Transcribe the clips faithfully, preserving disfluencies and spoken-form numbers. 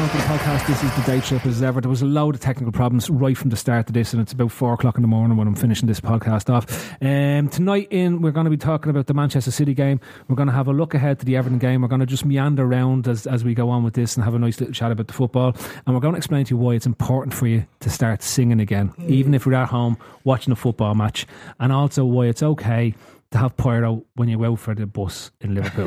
to the podcast. This is the Day Trip as ever. There was a load of technical problems right from the start of this, and it's about four o'clock in the morning when I'm finishing this podcast off. Um, tonight in, we're going to be talking about the Manchester City game. We're going to have a look ahead to the Everton game. We're going to just meander around as, as we go on with this and have a nice little chat about the football. And we're going to explain to you why it's important for you to start singing again, mm. even if you're at home watching a football match, and also why it's okay to have pyro when you go out for the bus in Liverpool.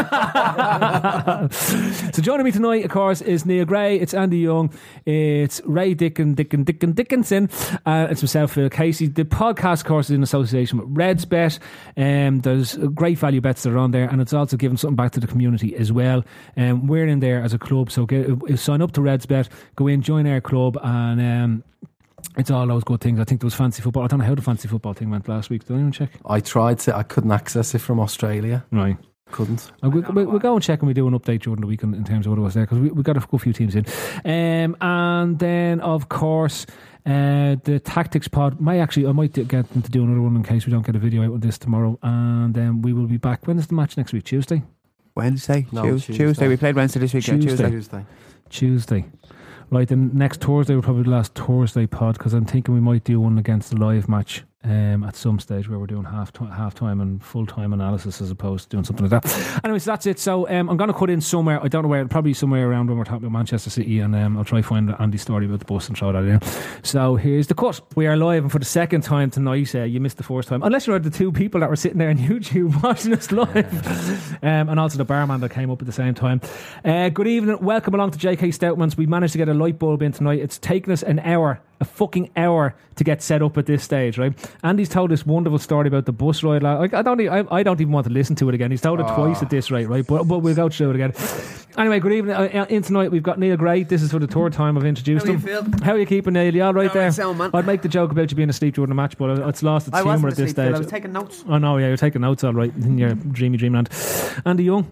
So joining me tonight, of course, is Neil Gray, it's Andy Young, it's Ray Dickon, Dickon, Dickon, Dickinson, uh, it's myself, Phil Casey. The podcast, of course, is in association with RedsBet. Um, there's great value bets that are on there, and it's also giving something back to the community as well. Um, we're in there as a club, so get, sign up to RedsBet, go in, join our club, and um, it's all those good things. I think there was fancy football. I don't know how the fancy football thing went last week. Did anyone check? I tried to. I couldn't access it from Australia. Right. Couldn't. Uh, we, we, we'll go and check and we do an update during the week in, in terms of what it was there, because we, we got a good few teams in. Um, and then, of course, uh, the Tactics Pod. May actually, I might get them to do another one in case we don't get a video out on this tomorrow. And then um, we will be back. When is the match next week? Tuesday? Wednesday? No, Tuesday. Tuesday. Tuesday. We played Wednesday this week. Tuesday. Tuesday. Tuesday. Tuesday. Right, then next Thursday will probably be the last Thursday pod, because I'm thinking we might do one against the live match um, at some stage where we're doing half t- half time and full time analysis as opposed to doing something like that. Anyways, that's it. So um, I'm going to cut in somewhere. I don't know where. Probably somewhere around when we're talking about Manchester City, and um, I'll try to find Andy's story about the bus and throw that in. So here's the cut. We are live, and for the second time tonight, uh, you missed the first time, unless you're the two people that were sitting there on YouTube watching us live, um, and also the barman that came up at the same time. Uh, good evening. Welcome along to J K Stoutmans. We managed to get a light bulb in tonight. It's taken us an hour. A fucking hour to get set up at this stage, right? Andy's told this wonderful story about the bus ride. Like, I don't, I, I don't even want to listen to it again. He's told it oh. twice at this rate, right? But, but we'll go through it again. Anyway, good evening. Uh, in tonight, we've got Neil Gray. This is for the third time I've introduced How him. How you feel? How are you keeping, Neil? You all right all there? Right, sound, man. I'd make the joke about you being asleep during the match, but it's lost its I humour at this asleep, stage. Phil. I was taking notes. Oh no, yeah, you're taking notes, all right, in your dreamy dreamland. Andy Young,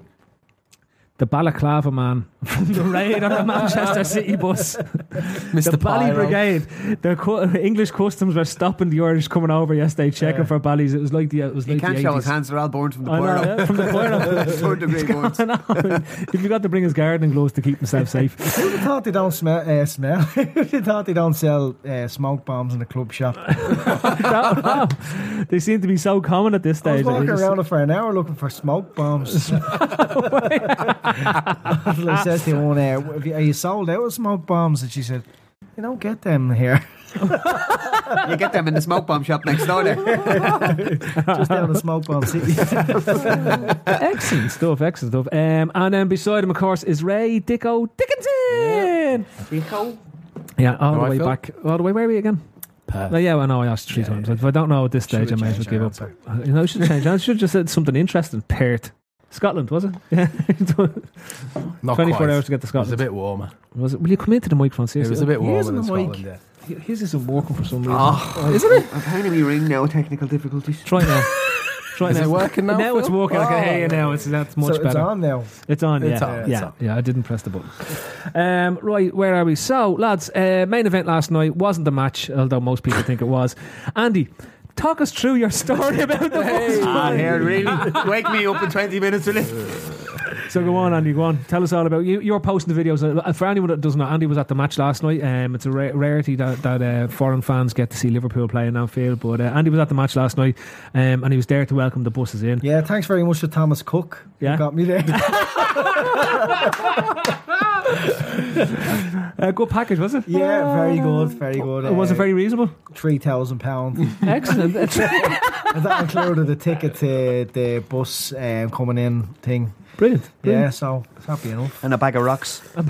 the Balaclava man from the raid on the Manchester City bus. Mister The Bally Pyro. Brigade. The cu- English customs were stopping the Irish coming over yesterday, checking yeah. for Ballys. It was like the it was He like can't the show eighties. his hands; they're all born from the I know, Pyro. yeah, from the Pyro. Third degree burns. I know. He forgot to bring his gardening gloves to keep himself safe. Who thought they don't smell? Uh, smell? Who thought they don't sell uh, smoke bombs in the club shop? no, no. They seem to be so common at this I was stage. walking Just- around for an hour looking for smoke bombs. I says to one, uh, "Have you- are you sold out of smoke bombs?" And she said, "You don't get them here." You get them in the smoke bomb shop next door there. Just down the smoke bomb city. Excellent stuff, excellent stuff. Um, and then beside him, of course, is Ray Dicko Dickinson. Rico. Yeah, all the Right, way Phil? back. All the way, where are we again? Perth. Oh, yeah, I know I asked three Yeah, times. yeah. If I don't know at this stage, Should've I may as well changed give our up. answer. Uh, You know, I should change. I should have just said something interesting. Perth. Scotland, was it? Yeah. Not twenty-four quite. hours to get to It was a Scotland. bit warmer. Was it? Will you come into the microphone? It Seriously? was a bit He warmer isn't than the mic. Scotland, yeah. His isn't working for some reason. Oh, Isn't it? I'm finding me ring now. Technical difficulties. Try now. Try Is now. it working now, Now it's Phil? working. I can Oh. hear you now. It's that's much so it's better. on now. It's on, It's yeah. on, it's yeah, on. yeah, I didn't press the button. Um, right, where are we? So, lads, uh, main event last night wasn't the match, although most people think it was. Andy, talk us through your story about the bus Ah, ride. here, really? Wake me up in twenty minutes, will you? So go on, Andy, go on. Tell us all about you. You're posting the videos. Uh, For anyone that doesn't know, Andy was at the match last night. Um, it's a ra- rarity that, that uh, foreign fans get to see Liverpool play in Anfield. But uh, Andy was at the match last night, um, and he was there to welcome the buses in. Yeah, thanks very much to Thomas Cook. Yeah. Who got me there. Uh, good package, was it? Yeah, very good, very good. Uh, was it very reasonable? Three thousand pounds. Excellent. And that included the ticket to the bus um, coming in thing. Brilliant. Yeah, Brilliant. so it's happy enough. And a bag of rocks. Um,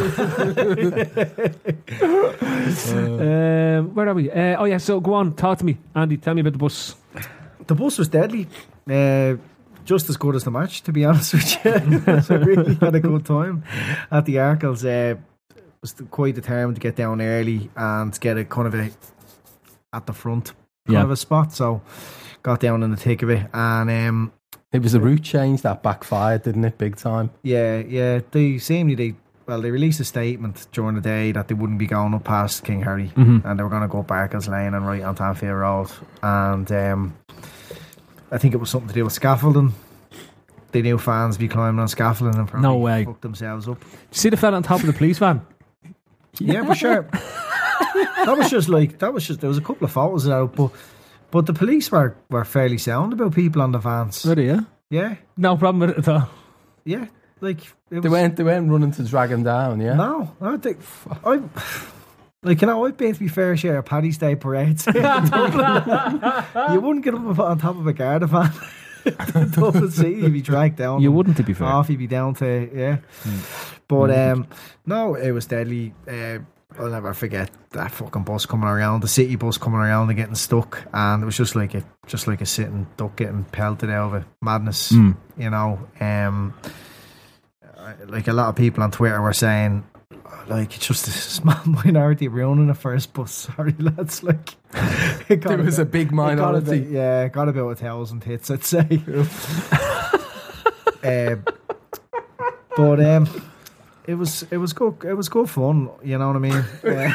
where are we? Uh, oh yeah, so go on, talk to me, Andy. Tell me about the bus. The bus was deadly. Uh, just as good as the match, to be honest with you. So really had a good time at the Arkles. Uh, was quite determined to get down early and get a kind of a at the front kind Yeah. of a spot. So got down in the thick of it, and um, It was a route change that backfired, didn't it? Big time. yeah, yeah. They seemingly they well they released a statement during the day that they wouldn't be going up past King Harry, Mhm. and they were going to go up Barkers Lane and right onto Anfield Road, and um, I think it was something to do with scaffolding. They knew fans be climbing on scaffolding and probably No way. fucked themselves up. Did you see the fella on top of the police van? Yeah, for sure. That was just like that was just there was a couple of photos out, but but the police were, were fairly sound about people on the vans. Really, yeah? Yeah, No problem with it at all. yeah. Like it They was, weren't, they weren't running to drag him down, yeah? no, I think I like you know I've been to be fair share of Paddy's Day parades. You wouldn't get up on top of a Garda van. Dublin City, you'd be dragged down. You wouldn't, to be fair. Off, you'd be down to yeah. But um, no, it was deadly. Uh, I'll never forget that fucking bus coming around, the city bus coming around and getting stuck, and it was just like a just like a sitting duck getting pelted out of it. Madness, Mm. you know. Um, like a lot of people on Twitter were saying, like it's just a small minority ruining the first bus. Sorry, lads. Like it got There was a bit- big it got a minority. bit- yeah, it got about a thousand hits, I'd say. um, but um, it was it was good. It was good fun. You know what I mean?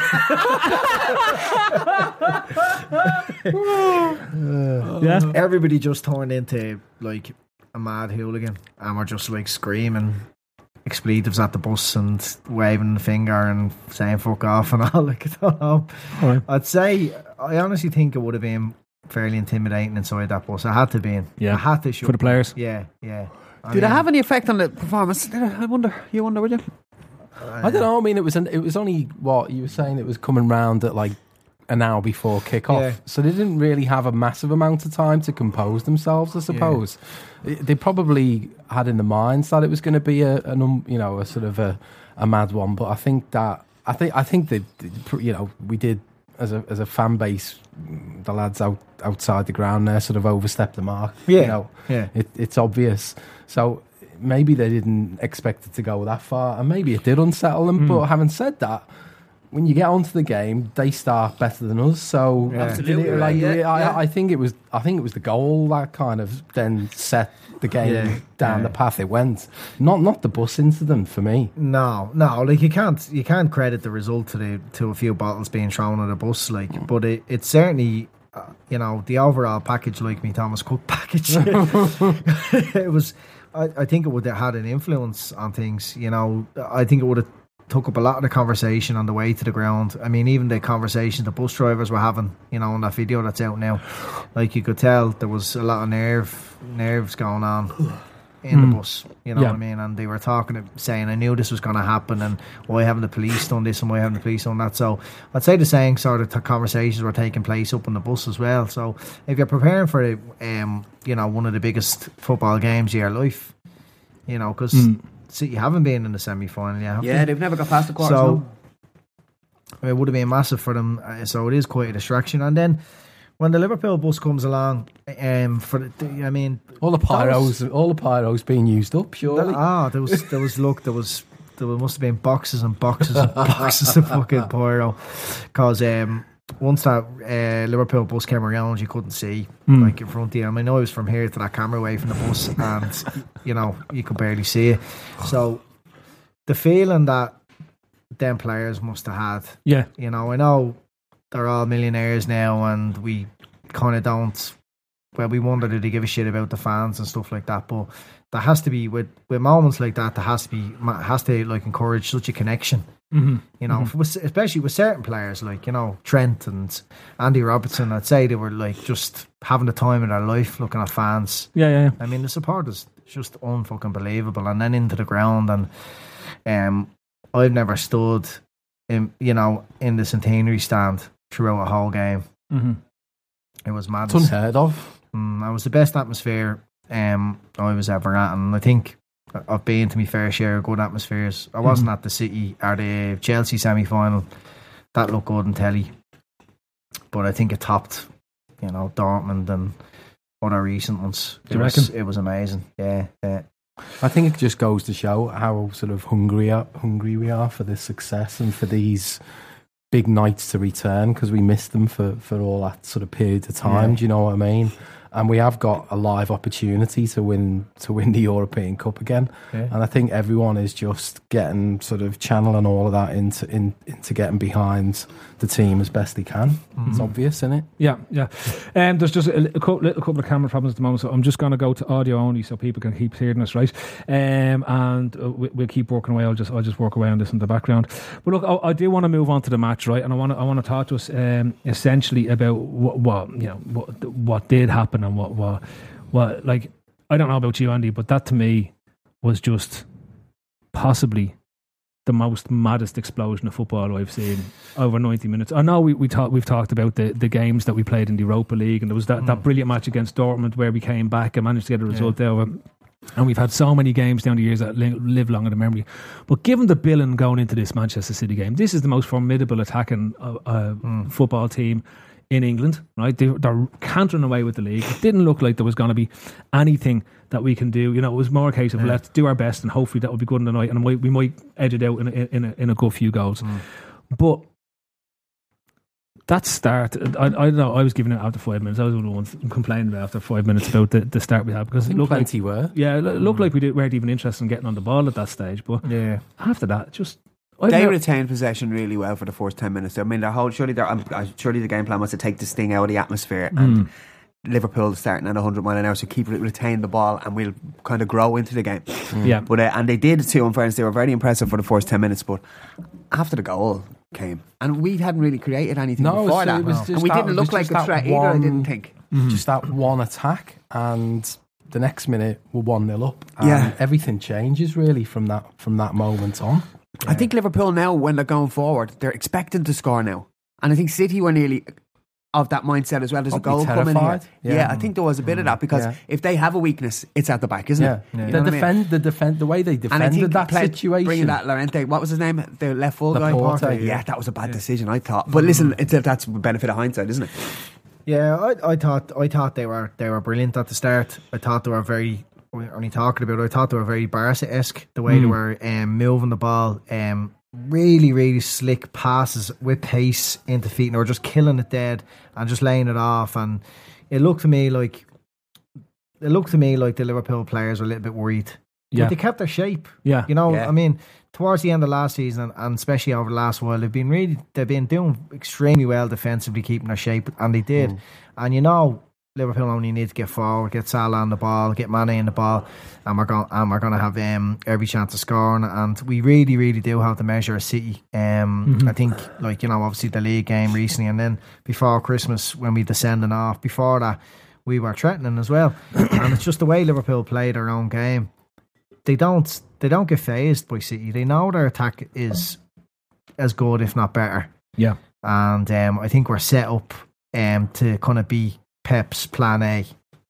Uh, Yeah. everybody just turned into like a mad hooligan, and we're just like screaming expletives at the bus and waving the finger and saying "fuck off" and all. Like I don't know. Alright. I'd say I honestly think it would have been fairly intimidating inside that bus. I had to be in. Yeah. I had to shoot For the players. Yeah, yeah. I Did it mean, have any effect on the performance? Did it? I wonder. You wonder, would you? I don't know. I mean, it was an, it was only what you were saying. It was coming round at like an hour before kick-off, Yeah. so they didn't really have a massive amount of time to compose themselves. I suppose It- they probably had in the minds that it was going to be a, an um, you know, a sort of a, a mad one. But I think that I think I think that you know we did as a as a fan base, the lads out outside the ground there sort of overstepped the mark. Yeah, you know, yeah. it, it's obvious. So maybe they didn't expect it to go that far, and maybe it did unsettle them. Mm. But having said that, when you get onto the game, they start better than us. So Yeah. Absolutely like, right, yeah, I, yeah. I think it was. I think it was the goal that kind of then set the game Yeah. down Yeah. the path it went. Not not the bus incident for me. No, no, like you can't you can't credit the result to the to a few bottles being thrown at a bus, like. But it it certainly, uh, you know, the overall package, like me Thomas Cook package, it was. I, I think it would have had an influence on things. You know, I think it would have took up a lot of the conversation on the way to the ground. I mean, even the conversation the bus drivers were having, you know, in that video that's out now, like you could tell there was a lot of nerve nerves going on in Mm. the bus. You know Yeah. what I mean? And they were talking, saying, "I knew this was going to happen, and why haven't the police done this, and why haven't the police done that?" So I'd say the same sort of t- conversations were taking place up on the bus as well. So if you're preparing for, um, you know, one of the biggest football games of your life, you know, because Mm. you haven't been in the semi-final, yeah, have Yeah, you? they've never got past the quarters. So no. it would have been massive for them. uh, So it is quite a distraction. And then when the Liverpool bus comes along, um, for the, I mean, All the That was- pyros, all the pyros being used up. Surely, ah, there was there was look, there was there must have been boxes and boxes and boxes of fucking pyro, because um, once that uh, Liverpool bus came around, you couldn't see Mm. like in front of you. I mean, I was from here to that camera away from the bus, and you know you could barely see it. So the feeling that them players must have had, Yeah. you know, I know they're all millionaires now, and we kind of don't. Well, we wonder do they give a shit about the fans and stuff like that, but there has to be with with moments like that. There has to be has to like encourage such a connection. Mm-hmm. You know, with, especially with certain players like, you know, Trent and Andy Robertson. I'd say they were like just having the time of their life looking at fans. Yeah, yeah, yeah. I mean, the support is just unfucking believable, and then into the ground. And um, I've never stood in, you know, in the centenary stand throughout a whole game. Mm-hmm. It was it's madness. unheard of. Mm, it was the best atmosphere um, I was ever at, and I think I've been to my fair share of good atmospheres. I wasn't Mhm. at the City or the Chelsea semi-final. That looked good on telly, but I think it topped, you know, Dortmund and other recent ones. Do It you was, reckon? it was amazing. Yeah, yeah. I think it just goes to show how sort of hungry are, hungry we are for this success and for these big nights to return, because we missed them for, for all that sort of period of time. Yeah. Do you know what I mean? and we have got a live opportunity to win to win the European Cup again. Yeah. And I think everyone is just getting sort of channeling all of that into in, into getting behind the team as best they can. Mm-hmm. It's obvious, isn't it? Yeah, yeah. Um, there's just a, a couple, little couple of camera problems at the moment, so I'm just going to go to audio only so people can keep hearing us, right? Um, and uh, we, we'll keep working away. I'll just I'll just work away on this in the background. But look, I, I do want to move on to the match, right? And I want to I want to talk to us um, essentially about what, what you know what what did happen and what what what like I don't know about you, Andy, but that to me was just possibly the most maddest explosion of football I've seen over ninety minutes. I know we, we talk, we've talked about the, the games that we played in the Europa League, and there was that, mm. that brilliant match against Dortmund where we came back and managed to get a result yeah. there. And we've had so many games down the years that li- live long in the memory. But given the billing going into this Manchester City game, this is the most formidable attacking uh, uh, mm. football team in England, right? They, they're cantering away with the league. It didn't look like there was going to be anything that we can do. You know, it was more a case of yeah. let's do our best and hopefully that will be good in the night, and we, we might edge it out in a, in a, in a good few goals. Mm. But that start, I, I don't know, I was giving it after five minutes. I was one of the ones complaining after five minutes about the, the start we had, because I think it looked plenty like, were. Yeah, it looked mm. like we did, weren't even interested in getting on the ball at that stage. But yeah. after that, just I've they never, retained possession really well for the first ten minutes. I mean, their whole surely, their, um, surely the game plan was to take this thing out of the atmosphere, and mm. Liverpool starting at one hundred mile an hour, so keep retain the ball, and we'll kind of grow into the game. Mm. Yeah, but uh, and they did too. In fairness, they were very impressive for the first ten minutes, but after the goal came, and we hadn't really created anything no, before so that, it was and we that, didn't look like a threat either. I didn't think mm-hmm. just that one attack, and the next minute we're one nil up. And yeah, everything changes really from that from that moment on. Yeah. I think Liverpool now, when they're going forward, they're expecting to score now. And I think City were nearly of that mindset as well. There's Probably a goal coming here. Yeah. yeah, I think there was a bit of that, because yeah. if they have a weakness, it's at the back, isn't yeah. it? Yeah. You the know defend, I mean? the defend, the way they defended that situation, bringing that Llorente, what was his name? The left full guy. Laporte, yeah. yeah, that was a bad yeah. decision, I thought. But listen, it's a, that's the benefit of hindsight, isn't it? Yeah, I, I thought I thought they were they were brilliant at the start. I thought they were very. We're only talking about it. I thought they were very Barca-esque, the way mm. they were um, moving the ball. Um, really, really slick passes with pace into feet, and they were just killing it dead and just laying it off. And it looked to me like it looked to me like the Liverpool players were a little bit worried. Yeah, but they kept their shape. Yeah, you know, yeah. I mean, towards the end of last season, and especially over the last while, they've been really they've been doing extremely well defensively, keeping their shape, and they did. Mm. And you know, Liverpool only need to get forward, get Salah on the ball, get Mane in the ball, and we're going and we're going to have um, every chance of scoring. And we really, really do have to measure a City. Um, mm-hmm. I think, like you know, obviously the league game recently, and then before Christmas when we descended off. Before that, we were threatening as well. And it's just the way Liverpool play their own game. They don't they don't get phased by City. They know their attack is as good, if not better. Yeah, and um, I think we're set up um, to kind of be Pep's plan A.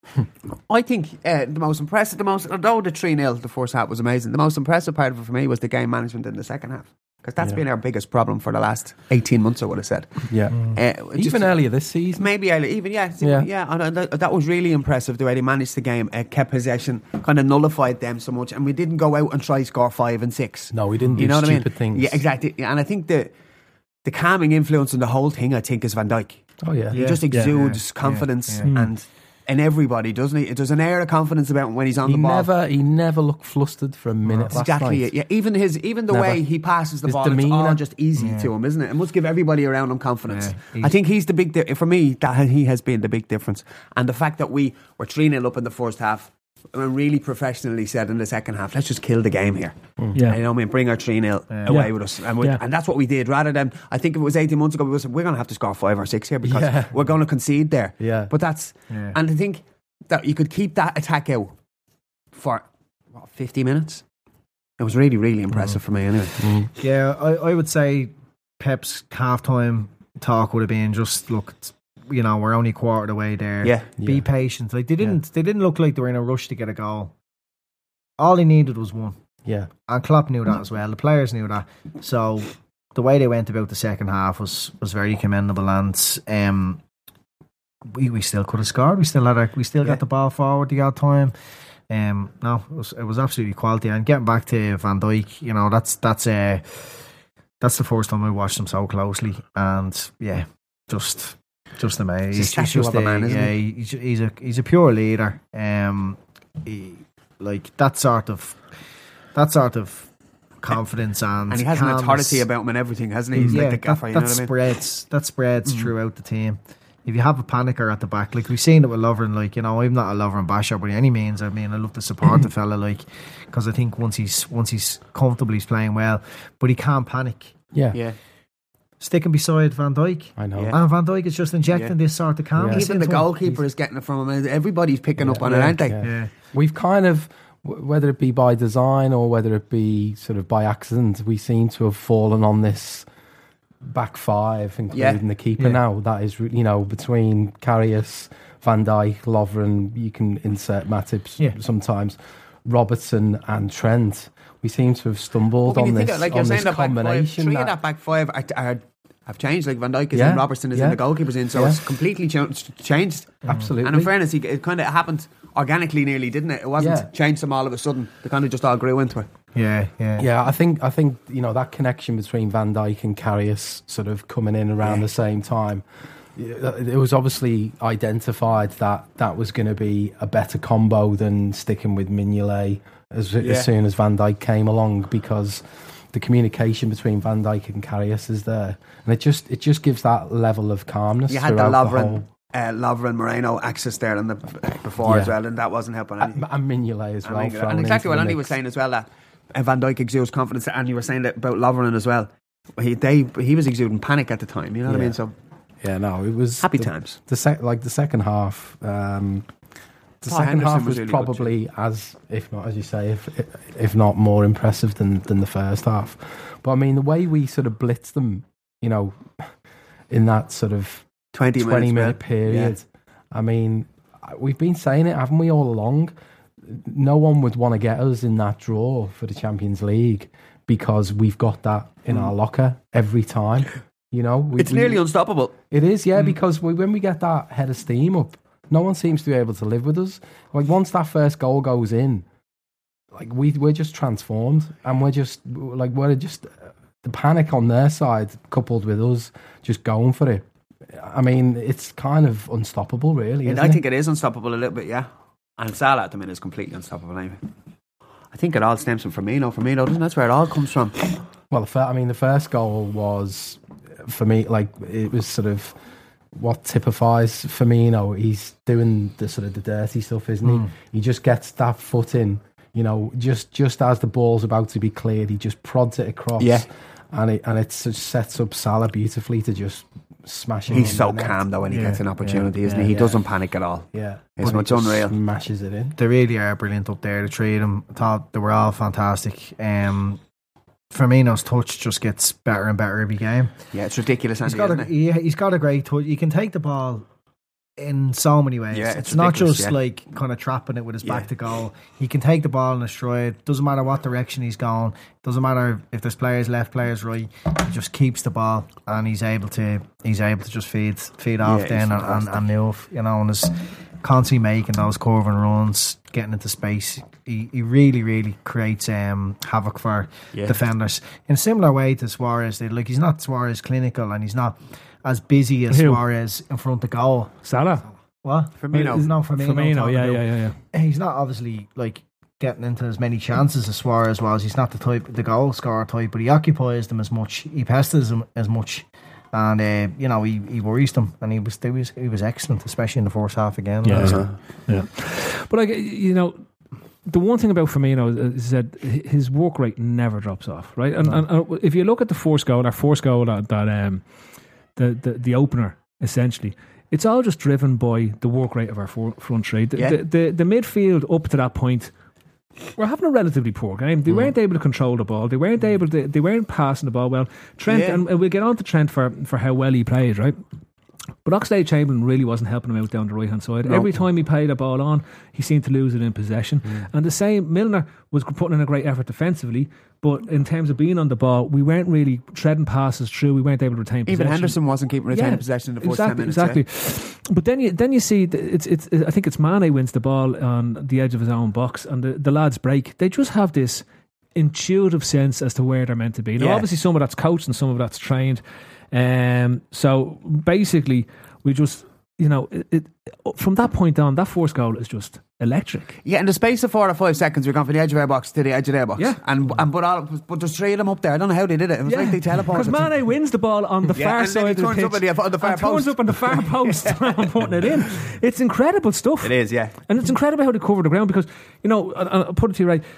I think uh, the most impressive, the most although the three nil the first half was amazing, the most impressive part of it for me was the game management in the second half, because that's yeah. been our biggest problem for the last eighteen months, I would have said. Yeah, mm. uh, even just, earlier this season, maybe earlier, even yeah, yeah, yeah. And that, that was really impressive the way they managed the game, uh, kept possession, kind of nullified them so much, and we didn't go out and try score five and six. No, we didn't. Do you know stupid what I mean? things. Yeah, exactly. And I think the the calming influence on the whole thing, I think, is Van Dijk. Oh yeah, he yeah. just exudes yeah, confidence yeah, yeah. and and everybody, doesn't he? There's an air of confidence about him when he's on he the ball. Never, he never looked flustered for a minute. That's exactly it. Yeah, even his, even the never. way he passes the his ball, demeanor. it's all just easy yeah. to him, isn't it? It must give everybody around him confidence. Yeah, I think he's the big di- for me. That he has been the big difference, and the fact that we were three nil up in the first half. And really professionally said in the second half, let's just kill the game here. Mm. Yeah, you know, I mean, bring our three nil yeah. away yeah. with us, and, we, yeah. and that's what we did. Rather than, I think if it was eighteen months ago, we was we're going to have to score five or six here because yeah. we're going to concede there. Yeah, but that's yeah. and I think that you could keep that attack out for what, fifty minutes. It was really, really impressive mm. for me. Anyway, mm. yeah, I, I would say Pep's halftime talk would have been just look. You know, we're only a quarter of the way there. Yeah, be yeah. patient. Like they didn't, yeah. they didn't look like they were in a rush to get a goal. All he needed was one. Yeah, and Klopp knew that as well. The players knew that. So the way they went about the second half was was very commendable. And um, we we still could have scored. We still had a, we still yeah. got the ball forward the odd time. Um, no, it was it was absolutely quality. And getting back to Van Dijk, you know, that's that's uh, that's the first time I watched him so closely. And yeah, just. Just amazing. He's a He's, he's statue just of a man, a, isn't yeah, he? He's, he's a he's a pure leader. Um, he, like that sort of that sort of confidence and And he has an calmness. authority about him and everything, hasn't he? He's yeah, like the that, gaffer, you that know what I mean? spreads that spreads Mm. throughout the team. If you have a panicker at the back, like we've seen it with Lovren, like, you know, I'm not a Lovren basher by any means. I mean, I love to support the fella, like, because I think once he's once he's comfortable, he's playing well, but he can't panic. Yeah, Yeah. Sticking beside Van Dijk, I know. Yeah. and Van Dijk is just injecting Yeah. this sort of calmness. Even the into him. goalkeeper is getting it from him. Everybody's picking Yeah. up on it, Yeah. aren't they? Yeah. Yeah. We've kind of, w- whether it be by design or whether it be sort of by accident, we seem to have fallen on this back five, including Yeah. the keeper Yeah. now. That is, re- you know, between Karius, Van Dijk, Lovren, you can insert Matip s- Yeah. sometimes, Robertson and Trent. We seem to have stumbled But when on you think this, of, like you're on saying, this that back five, combination. three that- of that back five are, are have changed. Like Van Dijk is Yeah. in, Robertson is Yeah. in, the goalkeeper's in, so Yeah. it's completely ch- changed. Absolutely. And in fairness, he, it kind of happened organically, nearly, didn't it? It wasn't Yeah. changed them all of a sudden. They kind of just all grew into it. Yeah, yeah, Yeah, I think I think you know that connection between Van Dijk and Karius sort of coming in around Yeah. the same time. It was obviously identified that that was going to be a better combo than sticking with Mignolet as, Yeah. as soon as Van Dijk came along, because the communication between Van Dijk and Karius is there, and it just it just gives that level of calmness. You had the throughout Lovren, whole- uh, Lovren Moreno access there in the before Yeah. as well, and that wasn't helping anything. and, and Mignolet as I well. mean, thrown and exactly into what the Andy mix. was saying as well, that uh, Van Dijk exudes confidence, and you were saying that about Lovren as well. He they he was exuding panic at the time. You know what I Yeah. mean? So Yeah, no, it was happy the, times. The sec- like the second half, um, the Paul second Henderson half was was, really good probably as, if not as you say, if if not more impressive than than the first half. But I mean, the way we sort of blitzed them, you know, in that sort of Twenty, twenty minutes, minute man. period. I mean, we've been saying it, haven't we, all along? No one would want to get us in that draw for the Champions League because we've got that in Mm. our locker every time. You know, we, It's we- nearly unstoppable. it is, Mm. yeah, because we, when we get that head of steam up, no one seems to be able to live with us. Like once that first goal goes in, like we we're just transformed, and we're just like we're just the panic on their side coupled with us just going for it. I mean, it's kind of unstoppable, really. And Isn't I it? think it is unstoppable a little bit, yeah. And Salah at the minute is completely unstoppable anyway. I think it all stems from Firmino. Firmino, doesn't that's where it all comes from. Well, the fir- I mean, the first goal was for me like it was sort of what typifies Firmino. He's doing the sort of the dirty stuff, isn't he? Mm. He just gets that foot in, you know, just just as the ball's about to be cleared, he just prods it across, Yeah. and it and it just sets up Salah beautifully to just smash it. He's in so the net. calm though when he Yeah, gets an opportunity, yeah, isn't yeah, he? He yeah. doesn't panic at all. Yeah, It's But he much just unreal. Smashes it in. They really are brilliant up there. The three of them, I thought they were all fantastic. Um, Firmino's touch just gets better and better every game. Yeah, it's ridiculous, He's Andy, got isn't a it? he, he's got a great touch. He can take the ball in so many ways. Yeah, it's, it's not ridiculous, just yeah. like kind of trapping it with his back Yeah. to goal. He can take the ball in a stride. Doesn't matter what direction he's going. Doesn't matter if there's players left, players right. He just keeps the ball, and he's able to he's able to just feed feed off Yeah, then he's and, and, fantastic. and move. You know, and is constantly making those curving runs, getting into space. He, he really, really creates um, havoc for Yeah. defenders in a similar way to Suarez did. Like he's not Suarez clinical, and he's not as busy as Who? Suarez in front of goal. Salah. What? Firmino. He's not Firmino. Firmino, talking yeah, about. yeah, yeah, yeah. He's not obviously like getting into as many chances as Suarez was. He's not the type, the goal scorer type, but he occupies them as much. He pesters them as much, and uh, you know he, he worries them. And he was, he was he was excellent, especially in the first half again. Yeah, So, yeah. But like you know, the one thing about Firmino is that his work rate never drops off, right? And, and, and if you look at the first goal, our first goal that, that um, the, the the opener essentially, it's all just driven by the work rate of our for, front three. The, Yeah. the, the the midfield up to that point, we're having a relatively poor game. They weren't able to control the ball. They weren't able to. They weren't passing the ball well. Trent, Yeah. and we'll get on to Trent for for how well he played, right? But Oxlade-Chamberlain really wasn't helping him out down the right hand side. No. Every time he played a ball on, he seemed to lose it in possession. And the same, Milner was putting in a great effort defensively, but in terms of being on the ball, we weren't really treading passes through. We weren't able to retain possession. Even Henderson wasn't keeping retaining Yeah, possession in the first exactly, ten minutes. Exactly. Yeah. But then you then you see th- it's it's I think it's Mane wins the ball on the edge of his own box, and the, the lads break. They just have this intuitive sense as to where they're meant to be. Now, Yeah. obviously, some of that's coached and some of that's trained. Um, so basically, we just, you know, it, it, from that point on, that first goal is just electric. Yeah, in the space of four or five seconds, we've gone from the edge of our box to the edge of their box. Yeah. And, and but, all, but there's three of them up there. I don't know how they did it. It was like they teleported. Because Mane wins the ball on the Yeah, far and then side he of the turns pitch. up on the- on the far and turns post. up on the far post and putting it in. It's incredible stuff. It is, yeah. And it's incredible how they cover the ground because, you know, and I'll put it to you right,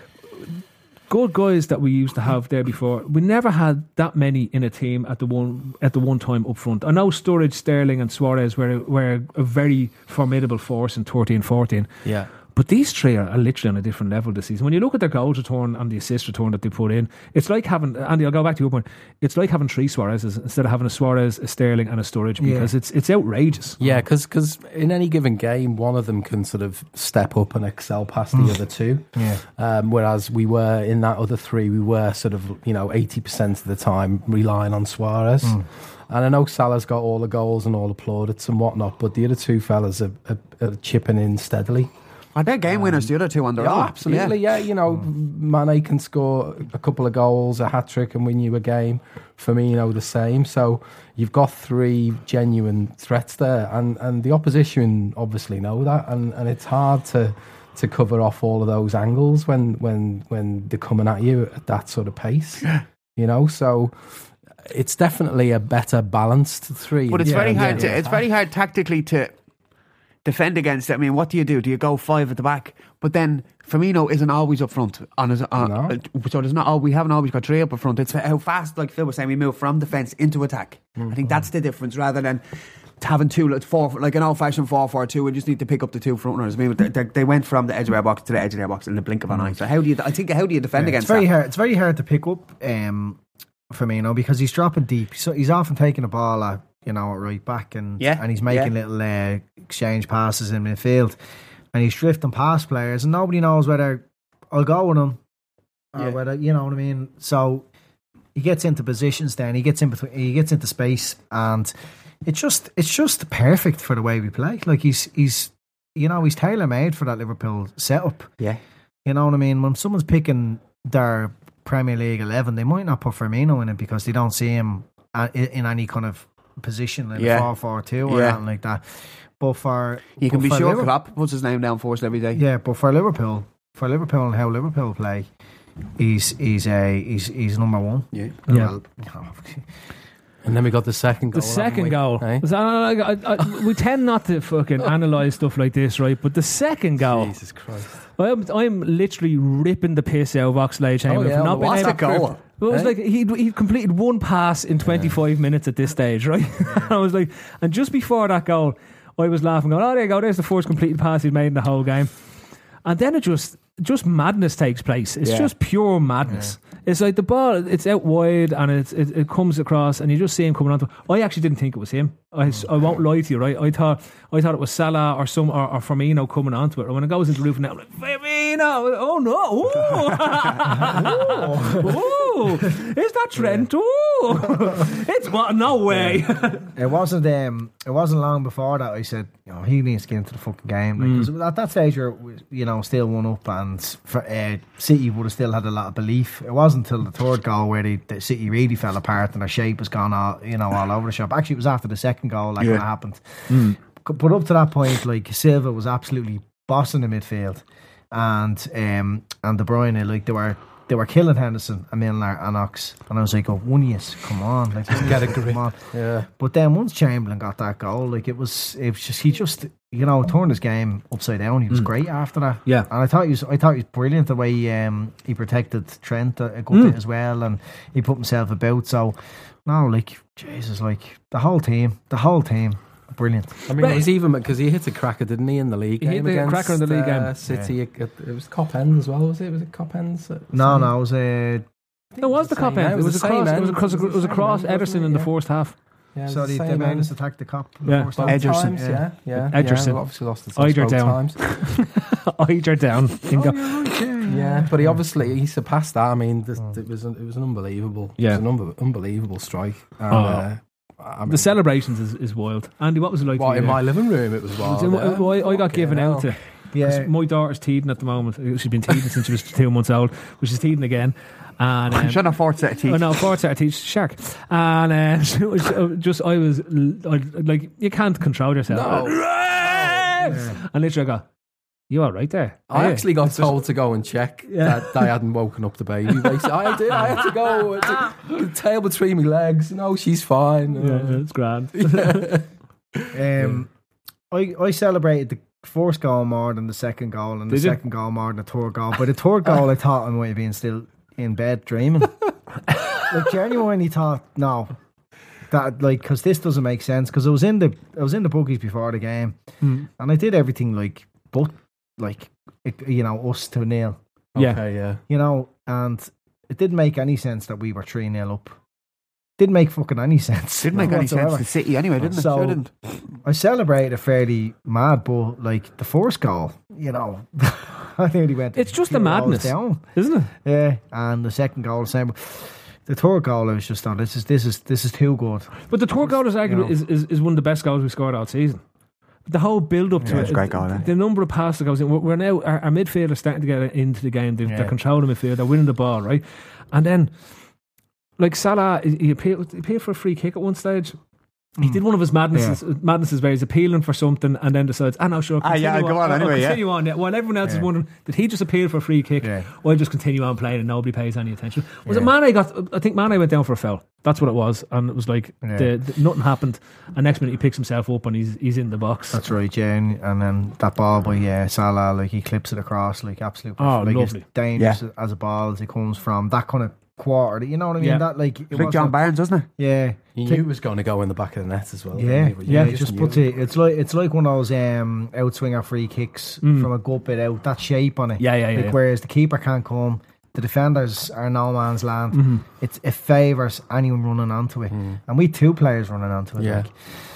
good guys that we used to have there before, we never had that many in a team at the one at the one time up front. I know Sturridge, Sterling and Suarez were, were a very formidable force in thirteen fourteen. Yeah. But these three are, are literally on a different level this season. When you look at their goals return and the assist return that they put in, it's like having, Andy, I'll go back to your point, it's like having three Suarez's instead of having a Suarez, a Sterling and a Sturridge because Yeah. it's it's outrageous. Yeah, because in any given game, one of them can sort of step up and excel past the other two. Yeah. Um, whereas we were in that other three, we were sort of, you know, eighty percent of the time relying on Suarez. Mm. And I know Salah's got all the goals and all the plaudits and whatnot, but the other two fellas are, are, are chipping in steadily. Are they game winners, the other two on their Yeah, own? absolutely. Yeah, you know, Mane can score a couple of goals, a hat trick, and win you a game. Firmino the same. So you've got three genuine threats there, and, and the opposition obviously know that, and, and it's hard to to cover off all of those angles when when when they're coming at you at that sort of pace. You know, so it's definitely a better balanced three. But it's Yeah, very yeah, hard. To, yeah. it's very hard tactically to defend against it. I mean, what do you do? Do you go five at the back? But then Firmino isn't always up front on his. On, No. uh, so there's not. All, we haven't always got three up front. It's how fast, like Phil was saying, we move from defence into attack. I think that's the difference, rather than having two, like four, like an old-fashioned four four two. We just need to pick up the two front runners. I mean, they, they, they went from the edge of our box to the edge of their box in the blink of an eye. So how do you? I think how do you defend Yeah, against it's very that? hard. It's very hard to pick up um, Firmino because he's dropping deep. So he's often taking a ball at, you know, at right back, and Yeah, and he's making yeah. little uh, exchange passes in midfield, and he's drifting past players, and nobody knows whether I'll go with him or Yeah. whether, you know what I mean. So he gets into positions, then he gets in between, he gets into space, and it's just it's just perfect for the way we play. Like he's he's you know he's tailor made for that Liverpool setup. Yeah. You know what I mean? When someone's picking their Premier League eleven, they might not put Firmino in it because they don't see him uh, in in any kind of position like Yeah. a four four two or Yeah. anything like that. But for You can but be for sure Liverpool, Klopp puts his name down for us every day. yeah, but for Liverpool, for Liverpool and how Liverpool play, he's he's a he's he's number one. Yeah. Yeah. Well, And then we got the second goal. The haven't second we? goal. Eh? So, I, I, I, we tend not to fucking analyse stuff like this, right? But the second goal, Jesus Christ. I'm, I'm literally ripping the piss out of Oxlade-Chamberlain Oh, yeah, for not being what's able a goal? Well, it was Eh? like he he completed one pass in twenty-five minutes at this stage, right? I was like, and just before that goal, I was laughing, going, "Oh, there you go, there's the first completed pass he's made in the whole game." And then it just just madness takes place. It's Yeah. just pure madness. It's like the ball, it's out wide and it's, it it comes across, and you just see him coming onto. I actually didn't think it was him. I, I won't lie to you, right? I thought I thought it was Salah or some or, or Firmino coming onto it. And when it goes into the roof net, I'm like, Firmino! Oh no! Ooh. Ooh. Is that Trent? Ooh. It's what? No way! it wasn't um it wasn't long before that I said, you know, he needs to get into the fucking game. Like, 'cause at that stage, you're, you know, still one up, and for, uh, City would have still had a lot of belief. It wasn't until the third goal where they, the City really fell apart and their shape has gone all, you know, all over the shop. Actually, it was after the second goal that Yeah. kind of happened. But up to that point, like, Silva was absolutely bossing the midfield, and um and De Bruyne, like, they were they were killing Henderson and Milner and Ox, and I was like, oh, one yes, come on, like, Get a grip. come on. Yeah. But then once Chamberlain got that goal, like, it was it was just he just, you know, turned his game upside down. He was great after that. Yeah. And I thought he was I thought he was brilliant the way he, um, he protected Trent a, a good Mm. bit as well, and he put himself about. So no, like, Jesus, like, the whole team, the whole team, brilliant. I mean, it was even because he hit a cracker, didn't he, in the league He hit game the against cracker in the league uh, game. City? It, it was Cop End as well, was it? Was it Cop Ends? No, no, it was a. It was the cop same end. end. It was the across. same It was end. across. It was the same across end, Ederson wasn't in the it? first half. Yeah, it was So the they, same they made end. us attack the cop. in the Yeah. first Both half. Ederson. times, yeah, yeah, Ederson. yeah. Obviously lost the Eider touch both down. times. Eider down. Ingo. Yeah, but he obviously he surpassed that. I mean, this, it was an, it was an unbelievable, Yeah. it was an unbe- unbelievable strike. And, Oh. uh, I mean, The celebrations is, is wild. Andy, what was it like? what for you in there? my living room? It was Was wild. it- yeah. I, I got Fucking given hell. out to. Yeah. My daughter's teething at the moment. She's been teething since she was two months old, but she's teething again. And um, I'm sure not fourth set of teeth. Oh no, fourth set of teeth, shark. And uh, she was just, I was like, like, you can't control yourself. No. And literally I go, you all right there? I Yeah. actually got told to go and check Yeah. that they hadn't woken up the baby. Basically, I did. I had to go. It's a, the tail between my legs. No, she's fine. Yeah, Uh, it's grand. Um, I I celebrated the first goal more than the second goal, and the Did you? second goal more than the third goal. But the third goal, I thought I might have been still in bed dreaming. Like genuinely thought, no, that like because this doesn't make sense. Because I was in the I was in the bookies before the game, Hmm. and I did everything like but like it, you know us to nil, Yeah. Okay, yeah. you know, and it didn't make any sense that we were three nil up. Didn't make fucking any sense. Didn't make any whatsoever. sense to City anyway, didn't it? So- Sure didn't. I celebrated fairly mad, but like the first goal, you know, I nearly went. It's just few a madness. goals down. Isn't it? Yeah, and the second goal the same. But the third goal, I was just on. This is this is this is too good. But the third goal is arguably You know. is, is, is one of the best goals we scored all season. The whole build up to Yeah, it, it's a great goal, the, eh? the number of passes that goes in. We're, we're now our, our midfield are starting to get into the game. They're, Yeah. they're controlling the midfield. They're winning the ball, right? And then, like Salah, he he appealed, he appealed for a free kick at one stage. He did one of his madnesses, madnesses where he's appealing for something and then decides, ah, no, sure, Ah, continue yeah, on. go on I'll anyway, yeah. continue on. Yeah. While everyone else is Yeah. wondering, did he just appeal for a free kick? Yeah. Or just continue on playing and nobody pays any attention? Was Yeah. it Mane got, I think Mane went down for a foul. That's what it was. And it was like, Yeah. the, the, nothing happened. And next minute he picks himself up and he's he's in the box. That's right, yeah. And, and then that ball by uh, Salah, like he clips it across, like absolute. Oh, like lovely. It's dangerous Yeah. as a ball as it comes from that kind of quarter. You know what I mean? Yeah. That like it It's like was John a- Barnes, wasn't it? Yeah, You knew it was going to go in the back of the net as well. Yeah, didn't you? But yeah. you It just knew puts it. It's like it's like one of those um, outswinger free kicks Mm. from a good bit out. That shape on it. Yeah, yeah, yeah, Like yeah. whereas the keeper can't come, the defenders are no man's land. Mm-hmm. It's it favours anyone running onto it, and we two players running onto it. Yeah. Like.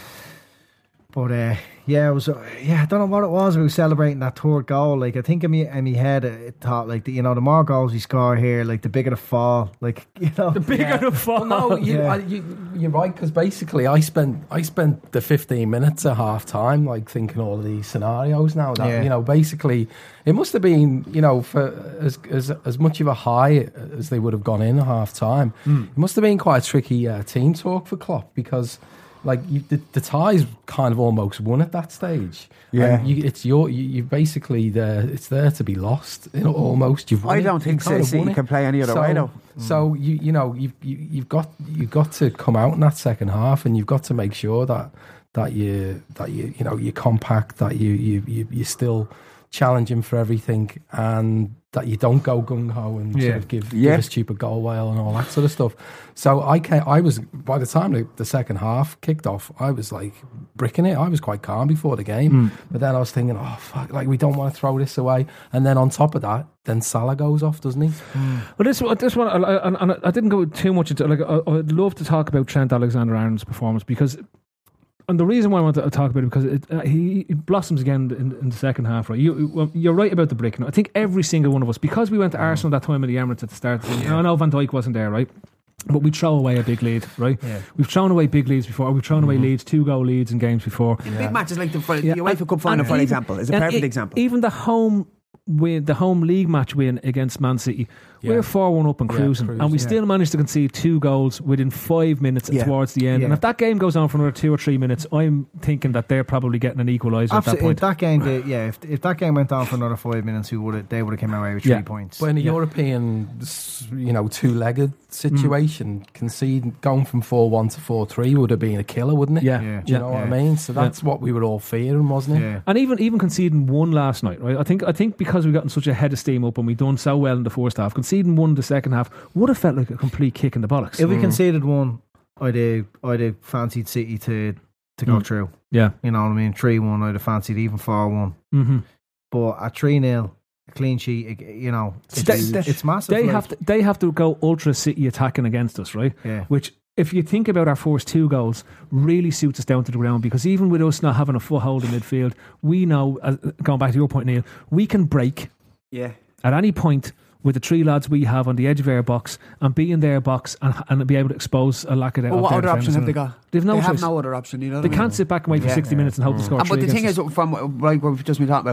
But uh, yeah, it was. Uh, yeah, I don't know what it was. We were celebrating that third goal. Like I think in me, in me head, it thought like the, you know the more goals we score here, like the bigger the fall. Like you know, The bigger the fall. Well, no, you, Yeah. I, you, you're right because basically I spent I spent the fifteen minutes at half time like thinking all of these scenarios now. That Yeah. you know, basically it must have been you know for as as as much of a high as they would have gone in at half time. It must have been quite a tricky uh, team talk for Klopp because. Like you, the, the tie's kind of almost won at that stage. Yeah. And you, it's your you, you basically there. It's there to be lost. You know, almost. You've. Won I it. don't You've think kind of City won it. can play any other so, way though. So you you know you've you, you've got you've got to come out in that second half, and you've got to make sure that that you that you you know you're compact, that you you, you you're still challenging for everything, and that you don't go gung ho and Yeah. sort of give, Yeah. give a stupid goal whale and all that sort of stuff. So I came, I was by the time the, the second half kicked off, I was like bricking it. I was quite calm before the game, but then I was thinking, oh fuck, like we don't want to throw this away. And then on top of that, then Salah goes off, doesn't he? Well, this this one, I, I, and I didn't go too much into. Like, I, I'd love to talk about Trent Alexander-Arnold's performance because, and the reason why I want to talk about it because it, uh, he, he blossoms again in, in the second half. Right, you, well, you're right about the break. I think every single one of us, because we went to Arsenal that time in the Emirates at the start. Of the season, I know Van Dijk wasn't there, right? But we throw away a big lead, right? Yeah. We've thrown away big leads before. We've thrown away leads, two goal leads in games before. Big matches like the, the Yeah, UEFA and- Cup final, and for even- example, is a and perfect e- example. Even the home win, the home league match win against Man City, Yeah. we're four one up and Yeah, cruising, cruising, and we yeah. still managed to concede two goals within five minutes Yeah. towards the end. Yeah. And if that game goes on for another two or three minutes, I'm thinking that they're probably getting an equaliser at that Absolutely. If point. that game, did, yeah, if, if that game went on for another five minutes, who would have? They would have came away with three Yeah. points. But in a Yeah. European, s- you know, two-legged situation, conceding going from four one to four three would have been a killer, wouldn't it? Yeah. Yeah. Do you know what I mean? So that's what we were all fearing, wasn't it? yeah, And even even conceding one last night, right? I think I think because we got in such a head of steam up and we done so well in the first half, conceding one in the second half would have felt like a complete kick in the bollocks. if we conceded one, I'd have, I'd have fancied City to to go Mm. through. Yeah. You know what I mean? three one, I'd have fancied even four one. Mm-hmm. But at three nil, a clean sheet, you know, it's, They- it's, they- it's massive. They like, have to they have to go ultra City attacking against us, right? Yeah. Which, if you think about our first two goals, really suits us down to the ground because even with us not having a foothold in midfield, we know, uh, going back to your point, Neil, we can break Yeah. at any point with the three lads we have on the edge of our box and be in their box and, and be able to expose a lack of their Well, what of other their option defenders. have they got? They've no they have choice. no other option. You know, They what I mean? can't sit back and wait for Yeah. sixty minutes and hope to score And, three but the thing against is, us. from like what we've just been talking about,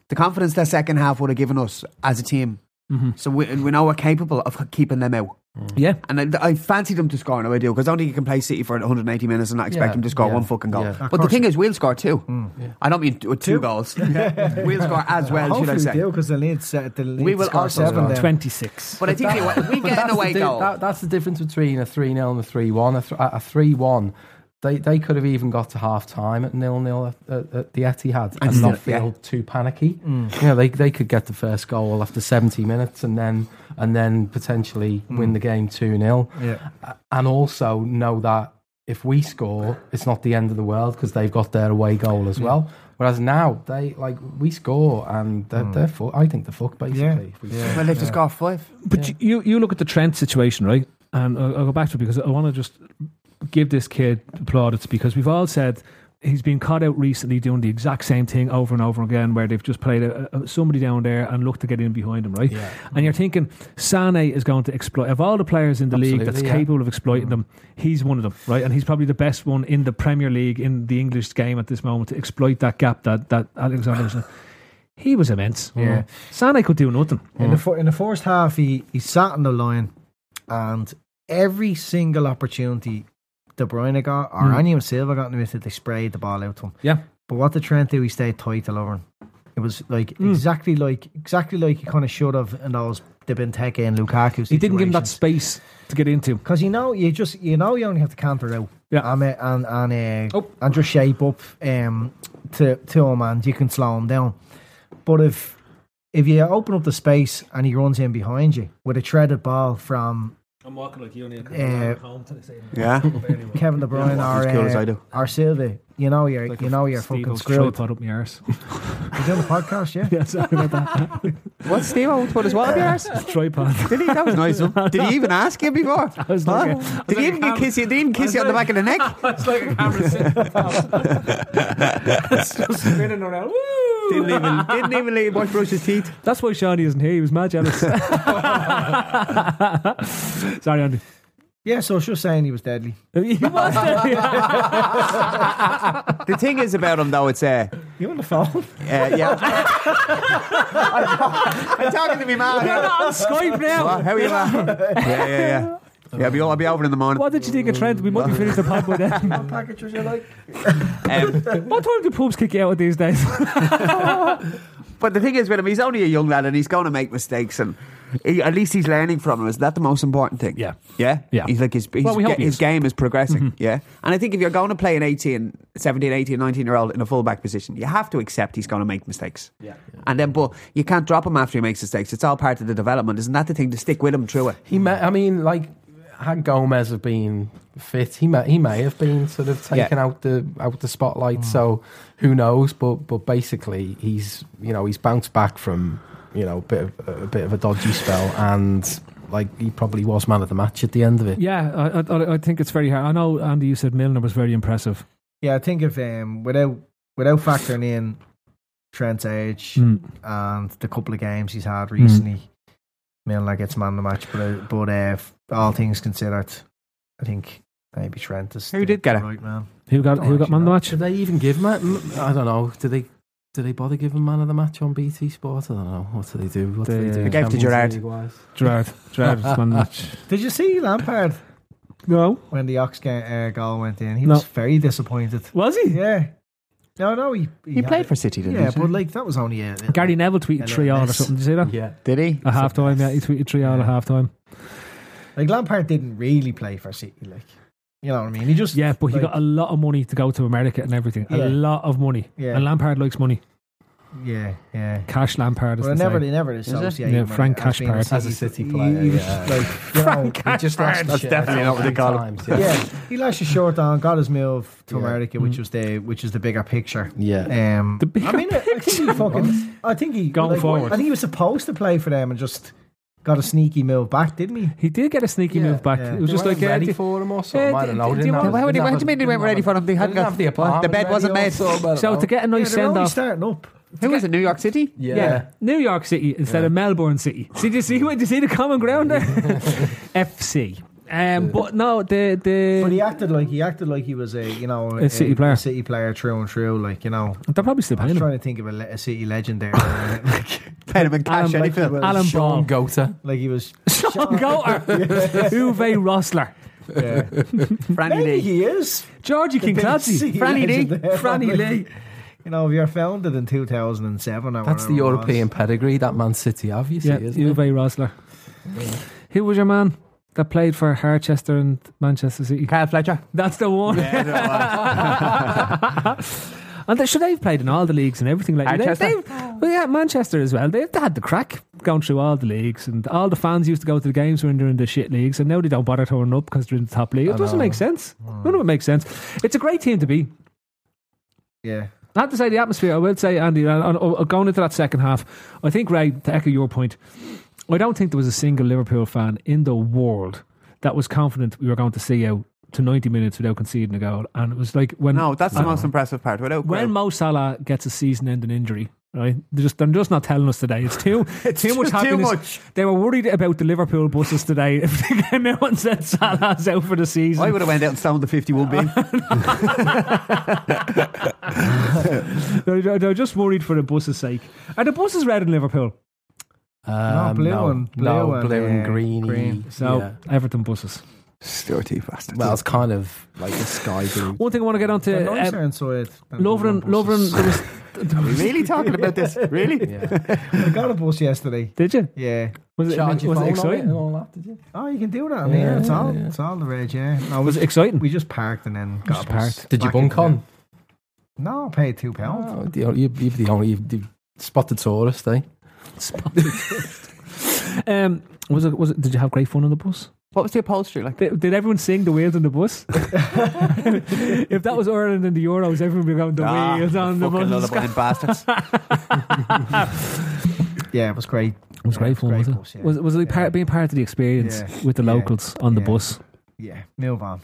the confidence that second half would have given us as a team. Mm-hmm. So we, we know we're capable of keeping them out. Yeah. And I, I fancy them to score, now I do, because I don't think you can play City for one hundred eighty minutes and not expect Yeah, them to score yeah, one fucking goal. yeah. But the thing is, we'll score two. Mm. Yeah. I don't mean with two, two? goals. We'll score as well, should I Hopefully say. we do, because they'll need, se- they'll need We to will score also seven score. then. twenty-six. But I think But if we but get an that's away the di- goal. that- that's the difference between a three nil and a three one. A, th- a three one, they they could have even got to half time at nil nil at, at, at the Etihad and, And not still- yeah. feel too panicky. You know, they they could get the first goal after seventy minutes and then and then potentially win the game two nil. Yeah. And also know that if we score, it's not the end of the world because they've got their away goal as well. Whereas now they like we score and they're, they're fu- I think they're fucked basically. Yeah. If we Yeah. Well, they've just got five. But you you look at the Trent situation, right? And I'll, I'll go back to it because I want to just give this kid plaudits, because we've all said he's been caught out recently doing the exact same thing over and over again, where they've just played a, a, somebody down there and looked to get in behind him, right? Yeah. And you're thinking Sané is going to exploit, of all the players in the league that's Absolutely, yeah. capable of exploiting them, he's one of them, right? And he's probably the best one in the Premier League, in the English game at this moment, to exploit that gap that, that Alexander he was immense. Yeah. Sané could do nothing. In the fir- in the first half, he, he sat on the line, and every single opportunity De Bruyne got, or Mm. anyone Silva got in the midfield, they sprayed the ball out to him. Yeah. But what did Trent do? He stayed tight all over him. It was like Mm. exactly like exactly like he kind of should have in those the Benteke and Lukaku. He didn't give him that space to get into. because you know you just you know you only have to canter out. Yeah. and uh, and and, uh, Oh. and just shape up um to to him, and you can slow him down. But if if you open up the space and he runs in behind you with a threaded ball from I'm walking like you only Uh, home to say Yeah. Kevin De Bruyne As or, cool as I uh, do. or Silva, you know you're you know you're fucking screwed. Tripod up my arse. You're doing the podcast, yeah? Yeah, sorry about that. What's Steve Owens put his what up your arse? Tripod. Did he? That was nice of him. Did he even ask you before? I was like, Huh? a- I was Did he like even a get kiss you? Did he even kiss you on the back of the neck? It's like a camera sitting. It's just spinning around. Woo! Didn't even didn't even let your boy brush his teeth. That's why Shawnee isn't here. He was mad jealous. Sorry, Andy. Yeah, so I was just saying he was deadly. He was there. The thing is about him though, it's uh, You on the phone? uh yeah. I'm talking to me man. You're not on Skype now. What? How are you man? Yeah, yeah, yeah. Yeah, I'll be, I'll be over in the morning. What did you think of Trent? We might be finished the pod by then. What package was you like? Um, What time do pubs kick you out these days? but the thing is with him, he's only a young lad and he's going to make mistakes, and he, at least he's learning from them. Is that the most important thing? Yeah. Yeah? Yeah. He's like, his, his, Well, we hope ga- he his is. game is progressing. Yeah. And I think if you're going to play an eighteen, seventeen, eighteen, nineteen year old in a fullback position, you have to accept he's going to make mistakes. Yeah. And then, but you can't drop him after he makes mistakes. It's all part of the development. Isn't that the thing, to stick with him through it? He may, I mean, like, had Gomez have been fit, he may, he may have been sort of taken Yeah. out the out the spotlight. So who knows? But but basically, he's you know he's bounced back from you know a bit of, a bit of a dodgy spell, and like he probably was man of the match at the end of it. Yeah, I, I, I think it's very hard. I know, Andy, you said Milner was very impressive. Yeah, I think if um, without without factoring in Trent's age Mm. and the couple of games he's had recently, Milner gets man of the match. But uh, but uh, f- all things considered, I think maybe Trent is Who the- did get the it? right man. Who got Don't who got actually man of the know. match? Did they even give him? a- I don't know. Did they? Did they bother giving man of the match on B T Sport? I don't know. What do they do? What do They, they do? uh, They gave it to Champions Gerrard. League-wise? Gerard. Gerard was man of the match. Did you see Lampard No. when the Ox ga- uh, goal went in? He No. was very disappointed. Was he? Yeah. No, no, he He had played it. for City, didn't Yeah, he? but like that was only a Gary Neville tweeted A little three all or miss. something. Did you see that? Yeah. Did he? At half time, yeah. He tweeted three all at half time. Like Lampard didn't really play for City, like you know what I mean. He just Yeah, but he like, got a lot of money to go to America and everything. Yeah. A lot of money. Yeah. And Lampard likes money. yeah, yeah. Cash Lampard is But I the never, same. they never it? associate Yeah, him Frank as being Cashpard. As a City he- player, He, was yeah. like, you know, He just lost That's his definitely shirt not what they call him. times, yeah, he lashed his short on, got his move to Yeah. America, which was the which is the bigger picture. Yeah. Um, The bigger I mean, I, I think he fucking. I think he Going like, forward. I think he was supposed to play for them and just got a sneaky move back, didn't he? He did get a sneaky Yeah, move back. yeah. It was They just weren't like... uh, ready d- for him or something. Uh, I don't know. d- Didn't do you have- want- How, didn't do you- have what do you mean they weren't ready for him? They hadn't didn't got have the what? apartment The bed wasn't ready or made. something, I don't So know. to get a Yeah, nice they're only send off... starting up. Who was it? New York City? Yeah. Yeah, New York City instead of Melbourne City. See, did you see, did you see the common ground there? F C. Um, but no, the the But he acted like he acted like he was a you know A City player. a City player through and through. Like you know, they're probably still I was paying him. trying to think of a, le- a City legend there. like, Paid him in cash, Alan- any like he film. was, Alan Sean Ball, Gota. like he was. Sean Goater, Uwe Rosler, Yeah. Franny Maybe Lee. he is. Georgie King The big Clancy, City Franny Lee, legend there, Franny man. Lee. You know, if you're founded in two thousand seven, or That's the whatever it was. European pedigree that Man City have, you see, Yeah, isn't it? Uwe Rosler. Who was your man that played for Harchester and Manchester City? Kyle Fletcher. That's the one. And they should have played in all the leagues and everything like that. They, Harchester? they, well, yeah, Manchester as well. They, they had the crack going through all the leagues, and all the fans used to go to the games when they're in the shit leagues, and now they don't bother turning up because they're in the top league. It I doesn't know. make sense. None of it makes sense. It's a great team to be. Yeah. I have to say the atmosphere. I will say, Andy, and, and, and going into that second half, I think, Ray, to echo your point, I don't think there was a single Liverpool fan in the world that was confident we were going to see out to ninety minutes without conceding a goal. And it was like when No, that's the and most impressive part. Without when Graham. Mo Salah gets a season-ending injury, right? They're just they're just not telling us today. It's too It's too much just too happiness. much. They were worried about the Liverpool buses today. If they came out and said Salah's out for the season, I would have went out and stoned the fifty-one bin. they're, they're just worried for the bus's sake. Are the buses red in Liverpool? Um, blue no, and- blue no, and, blue and uh, green. green. So yeah. Everton buses. Dirty bastard. Well, it's kind of like a sky blue. One thing I want to get on They're to nicer uh, inside. than Lovren. the buses. Lovren. There Are we was, really talking about this? Really? Yeah. I got a bus yesterday. did you? Yeah. Was it, Charge your was it phone on exciting? and all that, did you? Oh, you can do that. I Yeah, mean, it's yeah, all yeah. it's all the rage. Yeah. No, Was we, it exciting? we just parked and then got Just a bus parked. Did you back bunk into on? town. No, I paid two pounds. Oh, the, you, you're the only you've the spotted tourist, eh? Um, was it? Was it? Did you have great fun on the bus? What was the upholstery like? Did, did everyone sing the wheels on the bus? If that was Ireland in the Euros, everyone would be going the Ah, wheels on the fucking bus. lullabying bastards. Yeah, it was great. It was Yeah, great it was fun, great was it? bus, yeah. Was, was it like Yeah. part, being part of the experience Yeah. with the Yeah. locals on the Yeah. bus? Yeah, move on.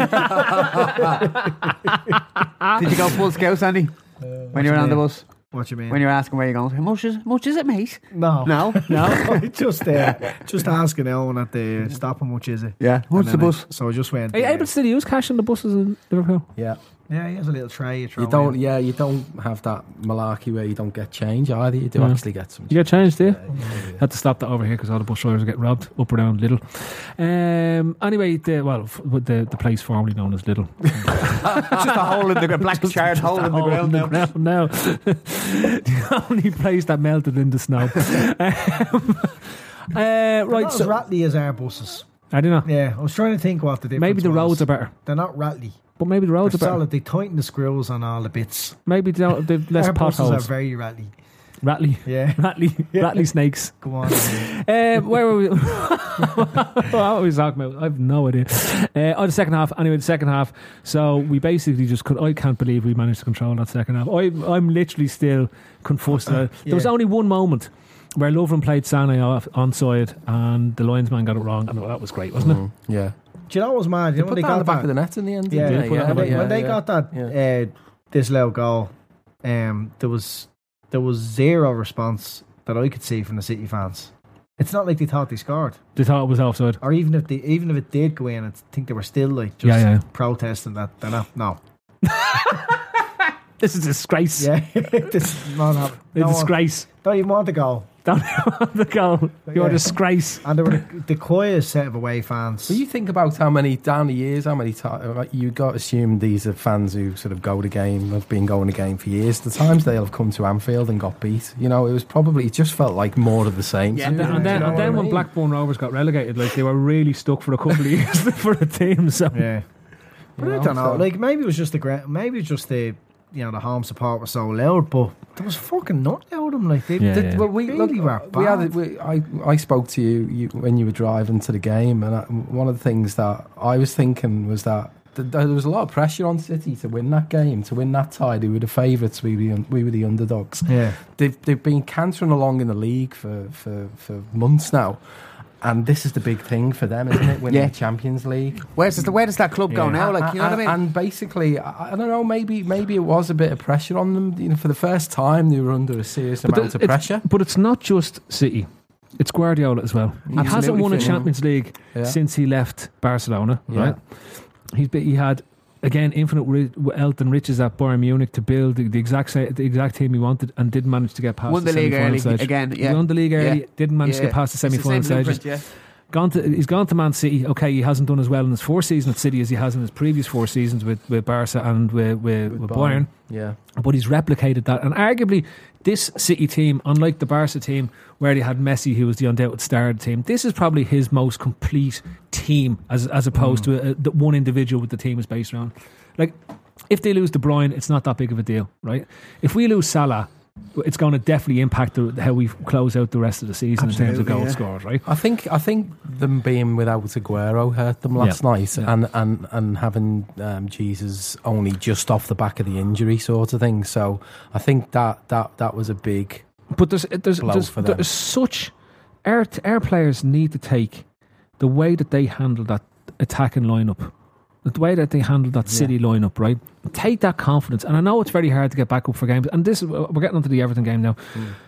Did you go full scouts, Andy? When you were on the bus? What you mean? When you were asking where you're going? How much is, how much is it, mate? no, No? no, just uh, just asking Owen at the stop. How much is it? Yeah. How much And the then I- bus? so I just went. Are you uh, able to still use cash on the buses in Liverpool? Yeah. Yeah, he has a little tray. You, throw You don't. in. Yeah, you don't have that malarkey where you don't get change either. You do No. actually get some. You get changed, do you? Yeah, yeah, yeah. Had to stop that over here because all the bus drivers get robbed up around Lidl. Um, anyway, the, well, f- with the, the place formerly known as Lidl. Just a hole in the gr- black charred hole in the Hole ground now. ground now. The only place that melted in the snow. um, uh, They're right, not as so rattly as our buses. I don't know. Yeah, I was trying to think what the difference. Maybe the was. roads are better, They're not rattly. but maybe the They're roads are better. solid. They tighten the screws on all the bits. Maybe they don't, they've less our buses are potholes. very rattly. Rattly, Yeah, rattly, rattly snakes. go on. Uh, where were we? What were we talking about? I have no idea. Uh, oh, the second half. Anyway, the second half. So we basically just could. I can't believe we managed to control that second half. I, I'm literally still confused. There was Yeah. only one moment where Lovren played Sané off onside, and the linesman got it wrong, and that was great, wasn't Mm, yeah. Do you know what was mad? You They know when put they that on the got back of that? the net in the end. Yeah, didn't they put it on when the they, back, when they yeah. got that Yeah. uh, disallowed goal, um, there was there was zero response that I could see from the City fans. It's not like they thought they scored, it? They thought it was offside. or even if they even if it did go in, I think they were still like just Yeah, yeah. protesting that they're not. No, This is a disgrace. yeah, this is not happening. A No one- disgrace. Don't even want the goal. Don't want the goal. You're a Yeah. disgrace. And there were the, the quietest set of away fans. But you think about how many down the years, how many times you got to assume these are fans who sort of go to game, have been going to game for years. The times they'll have come to Anfield and got beat, you know, it was probably it just felt like more of the same. Yeah, And then, to and them, then, do you know and what then I when mean? Blackburn Rovers got relegated, like they were really stuck for a couple of years for the team. So Yeah, but You I know, don't know. so- Like maybe it was just the gra- maybe it was just the you know the home support was so loud, but there was fucking nothing out of them. Like they, Yeah, they yeah. Well, we really were look, we bad. had, we, I, I spoke to you, you when you were driving to the game, and I, one of the things that I was thinking was that th- there was a lot of pressure on City to win that game, to win that tie. They were the favourites, we were the, un- we were the underdogs. yeah. They've they've been cantering along in the league for, for, for months now, and this is the big thing for them, isn't it? Winning Yeah. the Champions League. Where's the, where does that club go Yeah. now? Like, you know what I mean? And basically, I, I don't know. Maybe maybe it was a bit of pressure on them. You know, for the first time, they were under a serious But amount the- of it's- pressure. But it's not just City. It's Guardiola as well. He hasn't Absolutely won a fit, Champions League Yeah. since he left Barcelona, Yeah. right? He's been, he had again infinite ri- elton riches at Bayern Munich to build the, the exact sa- the exact team he wanted, and didn't manage to get past Won the, the league semi-final early stage. again. He Yeah. won the league early, Yeah. didn't manage to Yeah. get past the It's the semi-final same stages. blueprint, yeah. Gone to, he's gone to Man City. Okay, he hasn't done as well in his four seasons at City as he has in his previous four seasons with, with Barca and with, with, with, With Bayern. Bayern. Yeah. But he's replicated that, and arguably this City team, unlike the Barca team where they had Messi, who was the undoubted star of the team, this is probably his most complete team, as as opposed Mm. to a, the one individual with the team is based around. Like, if they lose De Bruyne, it's not that big of a deal, right? If we lose Salah, it's going to definitely impact the, how we close out the rest of the season in terms of Absolutely, goals yeah. scored, right? I think I think them being without Aguero hurt them last Yeah. night, Yeah. and and and having um, Jesus only just off the back of the injury sort of thing. So I think that that that was a big. But there's there's Blow there's, for them. there's such our our players need to take the way that they handle that attacking lineup, the way that they handle that City lineup, right? Take that confidence, and I know it's very hard to get back up for games. And this, we're getting onto the Everton game now.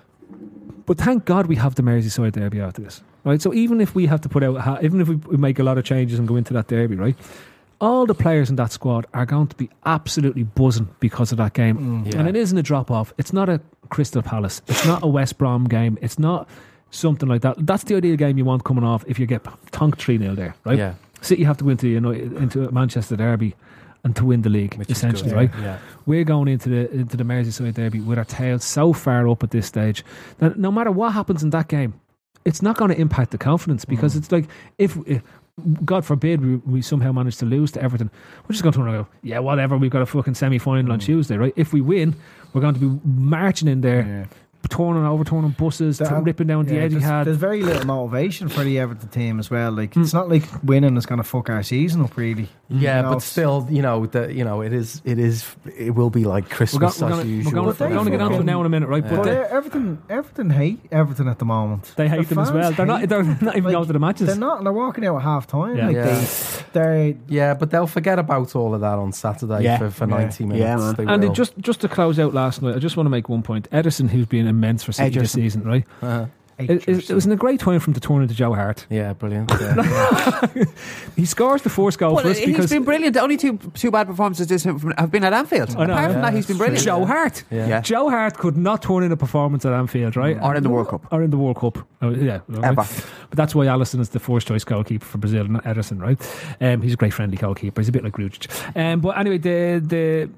But thank God we have the Merseyside derby after this, right? So even if we have to put out, ha- even if we we make a lot of changes and go into that derby, right? All the players in that squad are going to be absolutely buzzing because of that game. Yeah. And it isn't a drop off. It's not a Crystal Palace. It's not a West Brom game. It's not something like that. That's the ideal game you want coming off if you get tonked three nil there, right? Yeah, City have to go into, you know, into a Manchester derby and to win the league, which is essentially, good. right? Yeah. We're going into the into the Merseyside derby with our tails so far up at this stage that no matter what happens in that game, it's not going to impact the confidence, because Mm. it's like if, if God forbid we, we somehow manage to lose to Everton, we're just going to turn around and go, yeah, whatever, we've got a fucking semi-final on Tuesday, right? If we win, we're going to be marching in there, Yeah. turning, overturning buses, That- t- ripping down the Yeah, there's, Etihad. there's very little motivation for the Everton team as well. Like, it's not like winning is going to fuck our season up, really. Yeah, You know, but it's- still, you know, the, you know, it is, it is, it will be like We're, Christmas go- we're as going usual. to we're for going to get them. onto it now in a minute, right? Yeah. But But they, uh, Everton, Everton hate Everton at the moment. they hate The them as well. fans They're not, hate they're not even Like, going to the matches. They're not, and they're walking out at half time. Yeah. Like Yeah. they, they're Yeah, but they'll forget about all of that on Saturday Yeah. for, for Yeah. ninety minutes. Yeah, man. They And will. it just just to close out last night, I just want to make one point. Edison, who's been immense for City this Ederson. season, right? Uh-huh. It, it, it was in a great time for him to turn into Joe Hart. Yeah, brilliant. Yeah. He scores the first goal Well, for us he's because been brilliant. The only two two bad performances this from, have been at Anfield. I know, Apart yeah. from that, he's been brilliant. Joe Hart. Yeah. Yeah. Joe Hart could not turn in a performance at Anfield, right? Or in the World Cup. Or in the World Cup. Oh, yeah. right. Ever. But that's why Alisson is the first choice goalkeeper for Brazil, not Edison, right? Um, he's a great friendly goalkeeper. He's a bit like Grujic. Um, but anyway, the the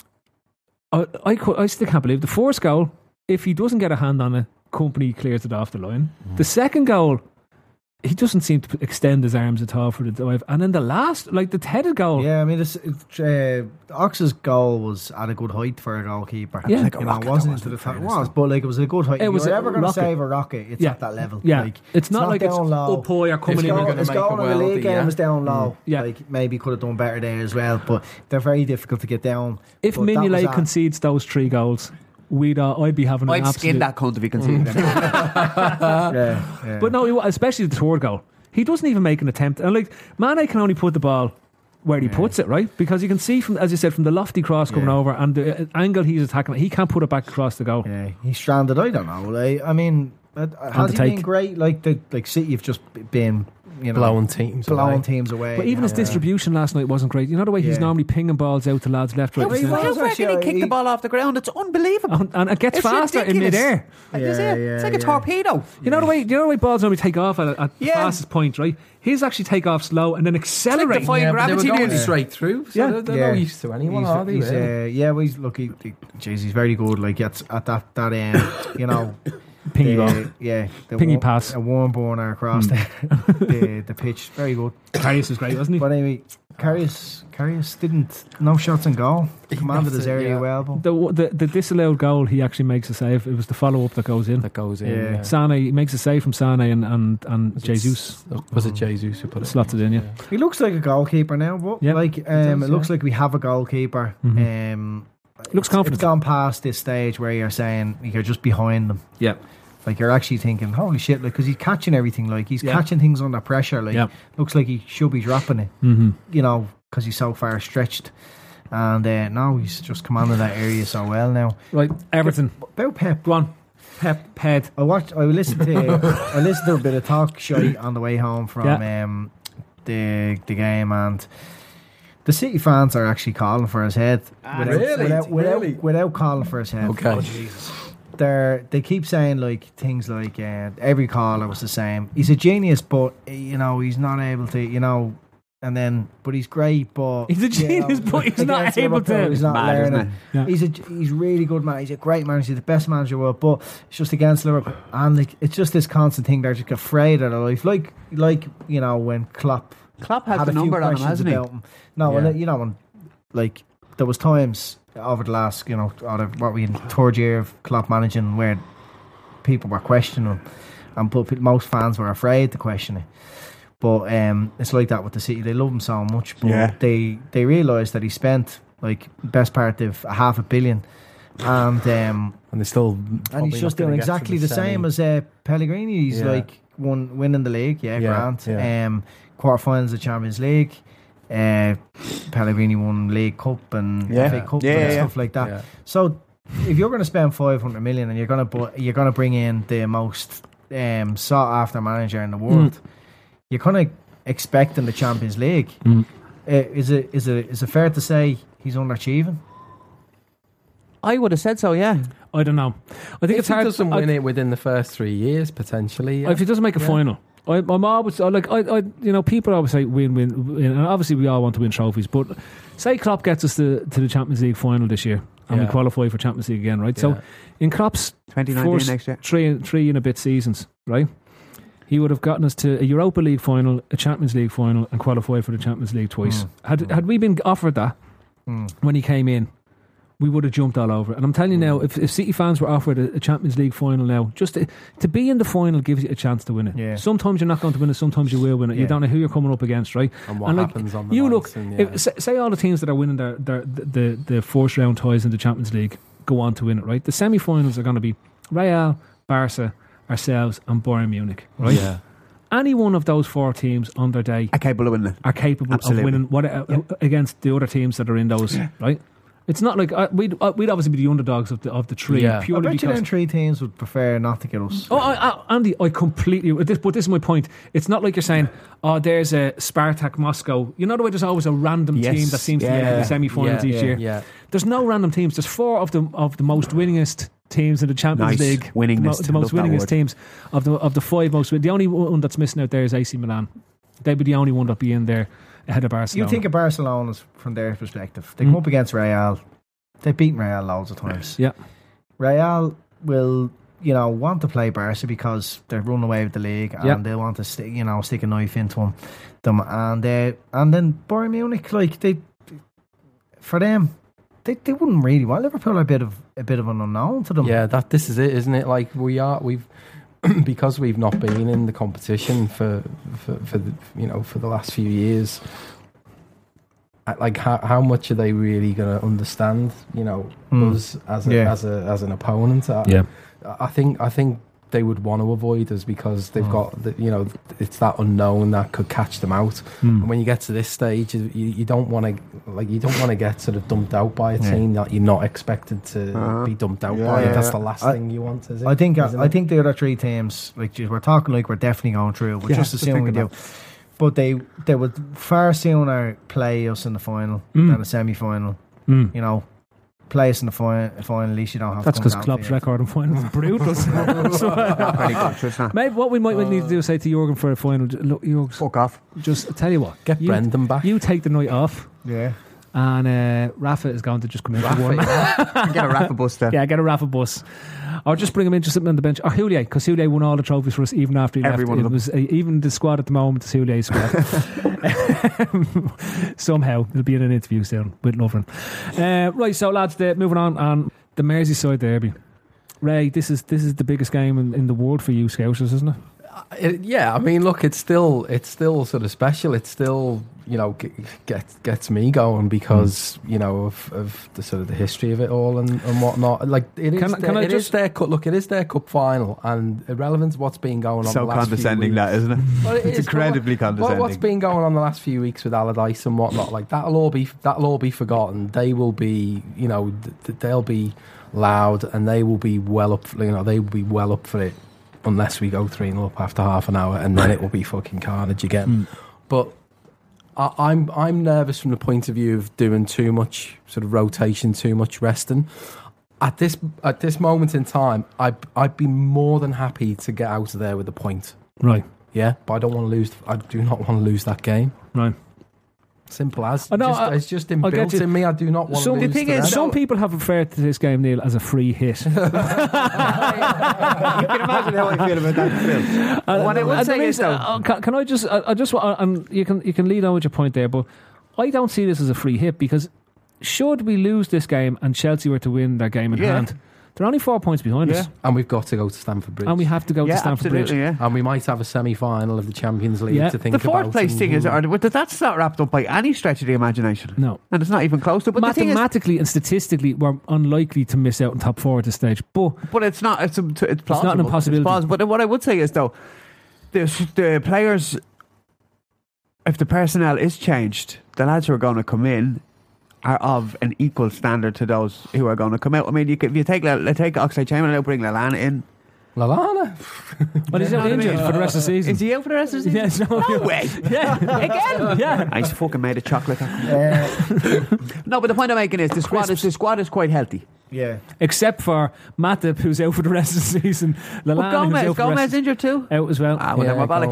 I, I, could, I still can't believe the first goal, if he doesn't get a hand on it, Company clears it off the line. Mm. The second goal, he doesn't seem to extend his arms at all for the dive. And then the last, like the headed goal, yeah. I mean, this, it's, uh, Ox's goal was at a good height for a goalkeeper. Yeah. Like a You know, rocket, it wasn't that into the was, top. in It fairness, was, but like it was a good height. It If was you're a ever going to rocket. save a rocket, it's Yeah. at that level. yeah, Like, it's not like it's down low. up high or coming It's in. going- going, gonna it's make a going in the worldie, league game yeah. is down low. Yeah. Like maybe could have done better there as well, but they're very difficult to get down. If But that was Mignolet at- concedes those three goals, we'd uh, I'd be having an I'd absolute. skin that cunt if he conceded them. yeah, yeah. But no, he- especially the third goal, he doesn't even make an attempt. And like Mane can only put the ball where he Yeah. puts it, right? Because you can see from, as you said, from the lofty cross coming Yeah. over and the uh, angle he's attacking, he can't put it back across the goal. Yeah, he's stranded. I don't know. Like, I mean, uh, has the he take. been great? Like the like City have just been, you know, Blowing teams blowing away. teams away. But even his Yeah. distribution last night wasn't great. You know the way he's Yeah. normally pinging balls out to lads left, right, Yeah, and he centre? was. How far actually, can he kick he- the ball off the ground? It's unbelievable. and, and it gets It's faster in ridiculous. midair. Like, you see Yeah, it? yeah, it's like a yeah. torpedo. You know the way, you know the way balls normally take off at, at the Yeah. fastest point, right? His actually take off slow and then accelerate. defying Yeah, but they were gravity going nearly. straight through, so Yeah. they're, they're Yeah. no use to anyone, He's, are they? he's, really? uh, yeah, well, he's look. He, he, geez, he's very good. Like at, at that that um, you know, Pingy the- ball. yeah, the Pingy warm- pass. a warm burner across the, the the pitch. Very good. Karius was great, wasn't he? But anyway, Karius Karius didn't no shots on goal. He commanded That's his it, area yeah. well. But The, the the disallowed goal, he actually makes a save. It was the follow up that goes in. That goes in. Yeah. Yeah. Sane, he makes a save from Sane and and, and Was it Jesus S- Was it Jesus who put it? slots it in, yeah. he looks like a goalkeeper now. But Yeah, like um, does, it looks yeah. like we have a goalkeeper. Mhm. Um, Looks it's- confident. It's gone past this stage where you're saying you're just behind them. Yeah. Like you're actually thinking, holy shit! Like because he's catching everything. Like he's Yeah. catching things under pressure. Like Yeah. looks like he should be dropping it. Mm-hmm. You know, because he's so far stretched. And uh, now he's just commanding that area so well now. Right, Everton. About Pep, Go on. Pep, Ped. I watched. I listened to. I listened to a bit of talk show on the way home from Yeah. um, the the game, and the City fans are actually calling for his head. Without, really? Without, without, Really? without calling for his head. Okay. They're, they keep saying like things like uh, every caller was the same. He's a genius, but uh, you know he's not able to. You know, and then but he's great, but He's a you know, genius, but he's not against able Liverpool, to. He's not Mad, isn't learning. it? Yeah. He's a he's really good man. He's a great manager. He's the best manager in the world, but it's just against Liverpool, and like it's just this constant thing. They're just afraid of their life, like like you know when Klopp Klopp has had the a few number on him, questions hasn't he? about him. No, Yeah. well, you know when like there was times over the last you know out of what we in third year of Klopp managing where people were questioning him, and but most fans were afraid to question it. But um, it's like that with the City. They love him so much, but Yeah. they they realise that he spent like best part of a half a billion, and um, And they still. and probably he's just not gonna doing get to exactly the, semi. same as uh, Pellegrini. He's Yeah. like won winning the league, yeah, Yeah, grand. yeah. Um, quarterfinals of Champions League. Uh, Pellegrini won League Cup and Yeah. F A Cup Yeah, and yeah, yeah. stuff like that. Yeah. So if you're going to spend five hundred million and you're going to bu- you're going to bring in the most um, sought after manager in the world, you're kind of expecting the Champions League. Mm. Uh, is it is it is it fair to say he's underachieving? I would have said so, yeah. I don't know. I think If it's he hard. doesn't I- win it within the first three years, potentially. Yeah. If he doesn't make a Yeah. final, I, I'm always I like I, I, you know, people always say win, win, win, and obviously we all want to win trophies. But say Klopp gets us to, to the Champions League final this year, and we Yeah. qualify for Champions League again, right? So Yeah. in Klopp's twenty nineteen first next year. three, three and a bit seasons, right? He would have gotten us to a Europa League final, a Champions League final, and qualified for the Champions League twice. Mm. Had had we been offered that Mm. when he came in, we would have jumped all over it. And I'm telling you now, if, if City fans were offered a, a Champions League final now, just to, to be in the final gives you a chance to win it. Yeah. Sometimes you're not going to win it, sometimes you will win it. You Yeah. don't know who you're coming up against, right? and what and, like, happens on the You nights look, and, yeah. if, say, say all the teams that are winning their, their the, the, the first round ties in the Champions League go on to win it, right? The semi-finals are going to be Real, Barca, ourselves and Bayern Munich, right? Yeah. Any one of those four teams on their day I'm capable of winning it. are capable Absolutely. of winning what uh, against the other teams that are in those, right? It's not like uh, we'd uh, we'd obviously be the underdogs of the of the three, Yeah. I purely bet you because. them three teams would prefer not to get us. Oh, I, I, Andy, I completely. This, but this is my point. It's not like you're saying, "Oh, there's a Spartak Moscow." You know the way there's always a random Yes. team that seems to be in Yeah. the semi-finals yeah, each yeah, year. Yeah. There's no random teams. There's four of the of the most winningest teams in the Champions Nice. League. Winningness. The, mo- the most Love that winningest word. teams of the of the five most. win- The only one that's missing out there is A C Milan. They'd be the only one that'd be in there ahead of Barcelona. You think of Barcelona's from their perspective. They Mm. come up against Real. They've beaten Real loads of times. Yeah. Real will, you know, want to play Barca because they're running away with the league and Yeah. they want to stick, you know, stick a knife into them. them and uh, and then Bayern Munich, like they, for them, they, they wouldn't really want Liverpool are a bit of a bit of an unknown to them. Yeah, that this is it, isn't it? Like we are, we've because we've not been in the competition for, for, for the, you know, for the last few years. I- Like how how much are they really going to understand? You know, Mm. us as a, Yeah. as a as an opponent. I, Yeah. I think I think they would want to avoid us because they've Mm. got the, you know it's that unknown that could catch them out. Mm. And when you get to this stage, you, you don't want to like you don't want to get sort of dumped out by a Yeah. team that you're not expected to Uh-huh. be dumped out Yeah, by. yeah, That's yeah. the last I- thing you want, is it? I think Isn't I it? think the other three teams, like we're talking like we're definitely going through, but Yeah, just just assuming we do. thinking But they they would far sooner play us in the final Mm. than the semi final. Mm. You know, play us in the final. Final, at least you don't have. That's to because come down Klopp's to the- record in finals is brutal. So, Very good, trust that. maybe what we might need to do is say to Jurgen for a final, j- look, Jurgen, Fuck off. just tell you what, Get you, Brendan back. you take the night off, Yeah. and uh, Rafa is going to just come in for one. Get a raffle bus there. Yeah, get a Rafa bus. Or just bring him in, just sitting on the bench. Or Houllier, because Houllier won all the trophies for us even after he Every left. one of It them. was uh, even the squad at the moment is Houlier's squad. Somehow he'll be in an interview soon with Lovren. Uh, right, so lads, the, moving on on the Merseyside derby. Ray, this is this is the biggest game in, in the world for you Scousers, isn't it? It, yeah, I mean, look, it's still it's still sort of special. It's still you know g- gets gets me going because you know of, of the sort of the history of it all and, and whatnot. Like it is, Can I- their, can I it is just- their cup. Look, it is their cup final, and irrelevant to what's been going on. So the last few condescending, weeks. that, isn't it? Well, it It's is, but incredibly what- condescending. What, what's been going on the last few weeks with Allardyce and whatnot, like that'll all be that'll all be forgotten. They will be, you know, th- th- they'll be loud, and they will be well up. You know, they will be well up for it, unless we go three nil up after half an hour, and then it will be fucking carnage again. Mm. But I, I'm I'm nervous from the point of view of doing too much sort of rotation, too much resting. At this at this moment in time, I'd I'd be more than happy to get out of there with a point. Right. Yeah, but I don't want to lose. I do not want to lose that game. Right. Simple as. I know, just, I, it's just inbuilt in me. I do not want so to lose. The thing to is, them. some people have referred to this game, Neil, as a free hit. You can imagine how I feel about that film. Uh, what I would say is, though, uh, can, can I just, I, I just, uh, and you can, you can lead on with your point there, but I don't see this as a free hit because should we lose this game and Chelsea were to win their game in yeah. hand, they're only four points behind yeah. us. And we've got to go to Stamford Bridge. And we have to go yeah, to Stamford Bridge. Yeah. And we might have a semi-final of the Champions League yeah. to think the about. The fourth place and, thing is, or, that's not wrapped up by any stretch of the imagination. No. And it's not even close to it. But mathematically the thing is, and statistically, we're unlikely to miss out in top four at this stage. But, but it's not, it's, a, it's plausible. It's not an impossibility. It's plausible. But what I would say is, though, the, the players, if the personnel is changed, the lads who are going to come in are of an equal standard to those who are going to come out. I mean, you could, if you take take Oxlade-Chamberlain out, bring Lallana in. Lallana? But he's out injured for the rest of the season. Is he out for the rest of the season? Yes, no, no way. Yeah. Again? Yeah. I fucking made of chocolate. Uh, No, but the point I'm making is the squad is, the squad is quite healthy. Yeah. Except for Matip, who's out for the rest of the season. Lallana, But Gomez, who's out Gomez for the injured too? Out as well. Ah, well, Yeah, then we're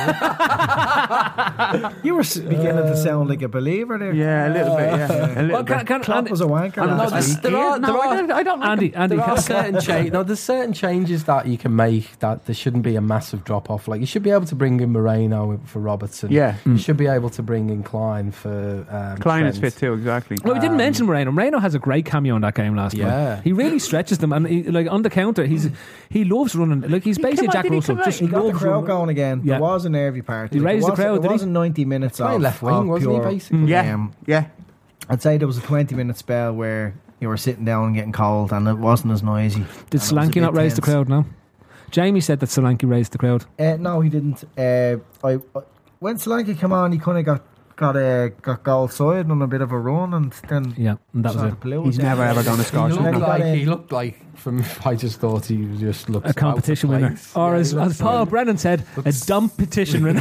bollocks. You were s- beginning to sound like a believer there. Yeah, a little bit, yeah. A little Well, can, bit. can, Klopp Andy, was a wanker. No, last there's- week. there are- No, there I are- don't, I don't like Andy, him. Andy, There are can, certain cha- no, there's certain changes that you can make that there shouldn't be a massive drop off. Like you should be able to bring in Moreno for Robertson. Yeah. You should be able to bring in Klein for um, Klein is Trent. fit too, exactly. well, we didn't Um, mention Moreno. Moreno has a great cameo in that game last Yeah. night. He really stretches them, and he, like on the counter, he's he loves running. Like he's He basically come on, Jack did he Russell. come Just He got the loves crowd running. going again. Yeah. There was a nervy part. He Like, raised it the wasn't- crowd, It did he? wasn't ninety minutes Playing of, left wing, of wasn't pure, he, basically? Yeah, Um, yeah. I'd say there was a twenty minute spell where you were sitting down and getting cold, and it wasn't as noisy. Did And it was a Solanke bit not raise the tense. crowd now? Jamie said that Solanke raised the crowd. Uh, no, he didn't. Uh, I, I when Solanke came on, he kind of got got uh, got goal side on a bit of a run, and then Yeah, and that was started it. to blow He's down. never ever going to He score. Then looked he got like in. he looked like from. I just thought he just looked A competition winner, or Yeah, as, he as looks Paul like- Brennan said, a dump petition winner.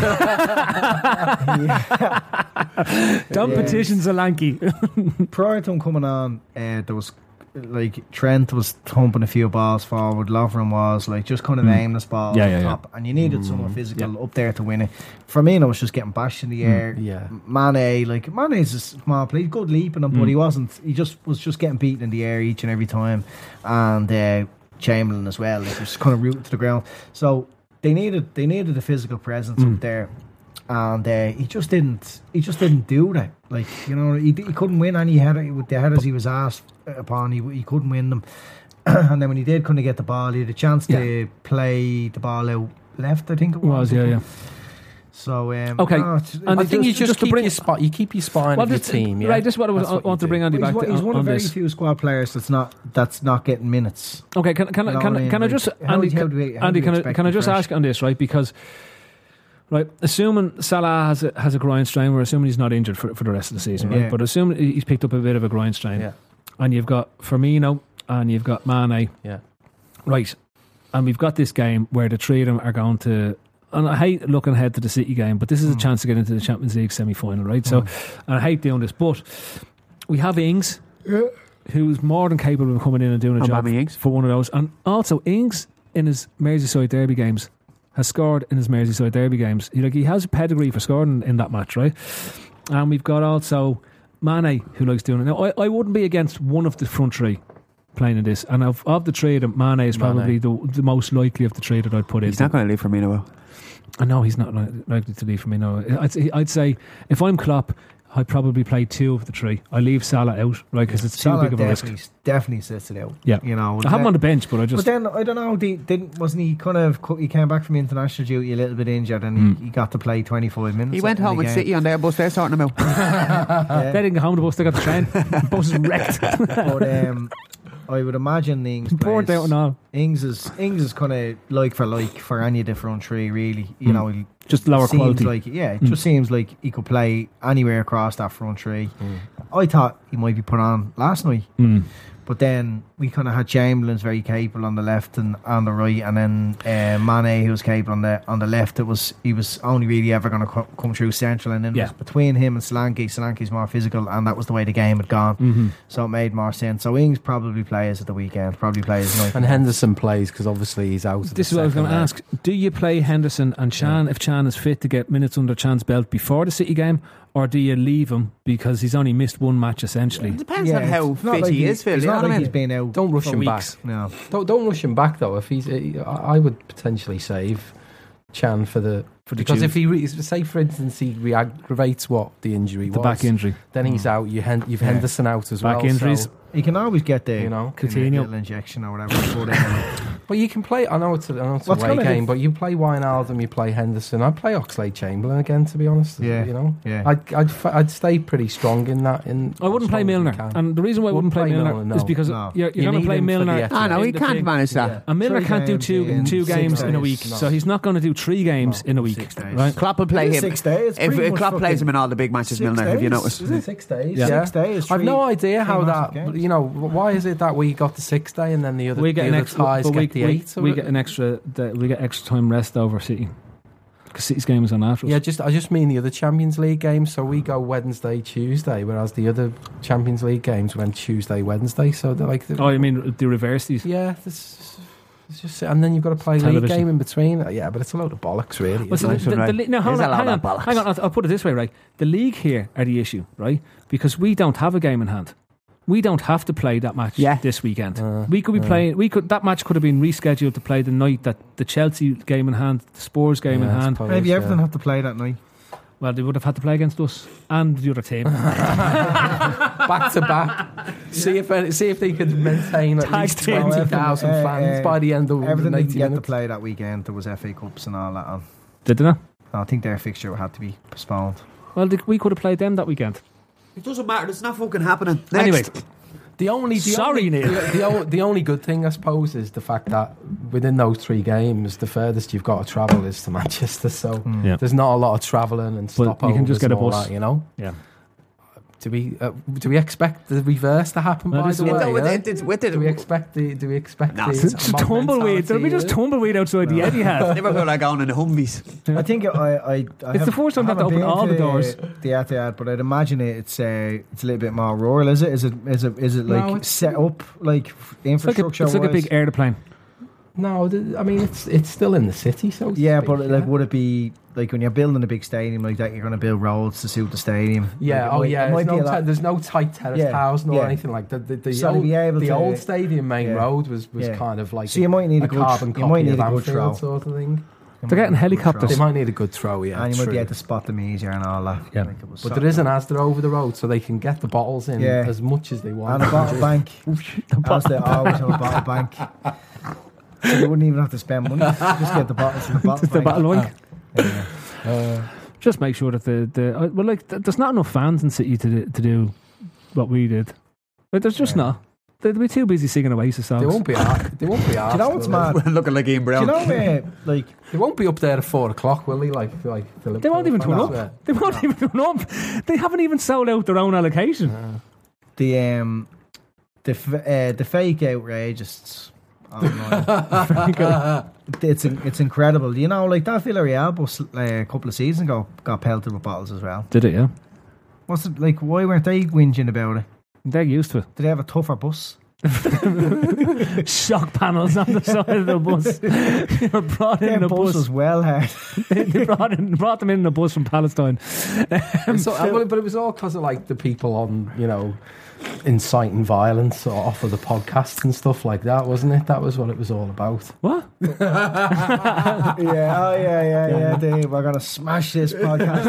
Dump Yeah. petition Solanke. Prior to him coming on, uh, there was like Trent was thumping a few balls forward. Lovren was like just kind of Mm. aimless balls Yeah, up yeah, yeah. top, and you needed someone physical up there to win it. Firmino was just getting bashed in the air. Yeah. Mane, like Mane's a small player, good leaping him, but he wasn't. He just was just getting beaten in the air each and every time, and uh, Chamberlain as well. Like, he was kind of rooted to the ground. So they needed they needed a physical presence up there. And uh, he just didn't. He just didn't do that. Like you know, he, he couldn't win any header with the headers he was asked upon. He he couldn't win them. And then when he did, couldn't get the ball. He had a chance to play the ball out left. I think it was. Was yeah, yeah. So um, Okay. no, it's- And I it think you just- just, just to keep bring- your spot. You keep your spine Well, of your this- team. Yeah? right, this is what I, was, That's I what want you to bring do. Andy he's back one, to, he's on, one of on very this. few squad players that's not that's not getting minutes. Okay, can can You know can, what I mean? can I Like, just how Andy, do- how can, do we- how Andy do we can I, expect can I to just fresh? ask on this, right? Because right, assuming Salah has a, has a groin strain, we're assuming he's not injured for for the rest of the season, right? Yeah. But assuming he's picked up a bit of a groin strain, Yeah. and you've got Firmino and you've got Mane, Yeah. right? And we've got this game where the three of them are going to. And I hate looking ahead to the City game, but this is a chance to get into the Champions League semi-final, right? So, and I hate doing this, but we have Ings, who's more than capable of coming in and doing a Oh, job Mammy Ings. for one of those. And also, Ings in his Merseyside derby games has scored in his Merseyside derby games. He, like he has a pedigree for scoring in that match, right? And we've got also Mane, who likes doing it. Now, I, I wouldn't be against one of the front three playing in this, and of, of the three of them, Mane is Mane. probably the, the most likely of the three that I'd put in. He's not going to leave Firmino out. I know he's not li- likely to leave for me. No, I'd say, I'd say if I'm Klopp, I'd probably play two of the three. I leave Salah out, right? Because it's too Salah big of a risk. definitely definitely sits it out. Yeah, you know. I have him on the bench, but I just But then I don't know. They, didn't wasn't he kind of co- he came back from international duty a little bit injured, and Mm. he, he got to play twenty five minutes. He went in the home with game. City on their bus. They're sorting him out. Yeah. they didn't get home the bus. They got the train. The bus is wrecked. But um, I would imagine Ings Bored plays- out and all. Ings is Ings is kind of like for like for any of the front three, really. You Mm. know, he, Just lower seems quality. like yeah, it Mm. just seems like he could play anywhere across that front three. I thought he might be put on last night, Mm. but then we kind of had Chamberlain's very capable on the left and on the right, and then uh, Mane who was capable on the on the left. It was he was only really ever going to co- come through central, and then it Yeah. was between him and Solanke. Solanke's more physical, and that was the way the game had gone. Mm-hmm. So it made more sense. So Ings probably plays at the weekend. Probably plays night. And Henderson plays because obviously he's out. Of This is the what I was going to second ask. Do you play Henderson and Chan if Chan is fit to get minutes under Chan's belt before the City game, or do you leave him because he's only missed one match essentially? It depends Yeah, on how it's not fit like he he- is, Phil. It's You know not what I like mean? he's been out. Don't rush for him weeks. back. No. Don't don't rush him back though. If he's, I I would potentially save Chan for the For the because Tues- if he re- say for instance he re-aggravates what the injury the was, back injury. then he's out. You hen- you've Yeah. Henderson out as Back well. injuries. so, He can always get the you know. Coutinho. little injection or whatever. Put in. But you can play. I know it's a, I know it's a What's away gonna game, hit- but you play Wijnaldum, you play Henderson. I'd play Oxlade-Chamberlain again, to be honest. Yeah. you know. Yeah. I'd I'd, f- I'd stay pretty strong in that. In I wouldn't play as strong as you Milner, can. and the reason why I wouldn't Wouldn't play play Milner Milner, is no. because No. you're, You you're going to need play him for the Milner. F A. Ah, no, he in the can't thing. manage that. Yeah. And Milner Three can't do games two in two six games in a days. week, No. so he's not going to do three games No, in a week, six days. right? Klopp will play him. Six days. If, Pretty if much Klopp plays him fucking in all the big matches, six Milner, have you days. noticed? Is it? Six days. Yeah. Yeah. Six days. I've three- no idea how three that. massive games. You know, why is it that we got the six day and then the other, We get the an other extra, ties but get we, the we, eight? we of get it? an extra. The, we get extra time rest over City because City's game is on after us. Yeah, just I just mean the other Champions League games. So we go Wednesday, Tuesday, whereas the other Champions League games went Tuesday, Wednesday. So they're like, Oh, you mean the reverse these? yeah, this, it's just and then you've got to play a league Television. game in between. Yeah, but it's a load of bollocks, really. Well, isn't so it? the, the, the, right. no, hang There's on, a lot hang of on, bollocks. hang on. I'll, I'll put it this way, right? The league here are the issue, right? Because we don't have a game in hand. We don't have to play that match Yeah. this weekend. Uh, we could be uh. playing. We could that match could have been rescheduled to play the night that the Chelsea game in hand, the Spurs game in Yeah, I hand. suppose, Maybe yeah. Everton have to play that night. Well, they would have had to play against us and the other team. back to back. See if any- see if they could maintain at Tag least team. twenty thousand Uh, fans uh, by the end of Everton the didn't ninety get to minutes. play that weekend. There was F A Cups and all that on. Did they not? I think their fixture had to be postponed. Well, they, we could have played them that weekend. It doesn't matter. It's not fucking happening. Next. Anyway, The only, the Sorry, only, Neil. The, the, o- the only good thing, I suppose, is the fact that within those three games, the furthest you've got to travel is to Manchester. So Yeah. there's not a lot of travelling and But stopovers. you can just get a and all bus. that, you know. yeah. Do we uh, do we expect the reverse to happen? No, by this the is- way, Yeah, with yeah? it- it's- with it- do we expect the? Do we expect No, the? it's Just tumbleweed. There'll be just tumbleweed outside the Etihad. Liverpool are going in the Humvees. I think I. I, I It's the first time I they have to haven't open been all the to doors. The Etihad, but I'd imagine it, it's uh, it's a little bit more rural. Is it? Is it? Is it? Is it No, like it's- set up like It's like a, infrastructure? it's like a big airplane. No, the, I mean it's it's still in the city. So to Yeah, speak, but like, yeah. would it be like when you're building a big stadium like that? You're going to build roads to suit the stadium. Yeah, Like, it oh might- yeah. it might There's be no, a lot- ti- there's no tight terraced Yeah, housing or yeah. anything like that. The, the, So to old, be able the to- old stadium main yeah. road was, was Yeah. kind of like So you might need a good- carbon you copy might need of a good Anfield throw. sort of thing. They're getting helicopters. They might need a good throw, yeah. and you might true. be able to spot them easier and all that. Yeah. Like it was But so- there is an Asda over the road, so they can get the bottles in Yeah. as much as they want. and a bottle bank. As they always have a bottle bank. So you wouldn't even have to spend money. Just get the bottles in the bottle Just the bank. battle one. Yeah. Uh, Just make sure that the the uh, well, like th- there's not enough fans in City to do, to do what we did. Like, there's just Yeah. not. They'll be too busy singing Oasis songs. they won't be. ar- They won't be. Do you know what's mad? Looking like Ian Do Brown. you know where, like, They won't be up there at four o'clock, will they? Like, like the They won't even Liverpool turn fans, up. They won't even turn up. They haven't even sold out their own allocation. yeah. the um, the f- uh, the fake outrageous online? it's in- it's incredible. You know, like that Villarreal bus uh, a couple of seasons ago got pelted with bottles as well. Did it? Yeah. What's it like? Why weren't they whinging about it? They're used to Did they have a tougher bus? it. Shock panels on the side of the bus. They were brought in Their a bus bus. was well hard. they brought in, brought them in a bus from Palestine. so, uh, well, but it was all because of like the people on, you know, inciting violence or off of the podcasts and stuff like that, wasn't it? That was what it was all about. What? yeah, oh yeah, yeah, yeah. Dave, we're gonna smash this podcast.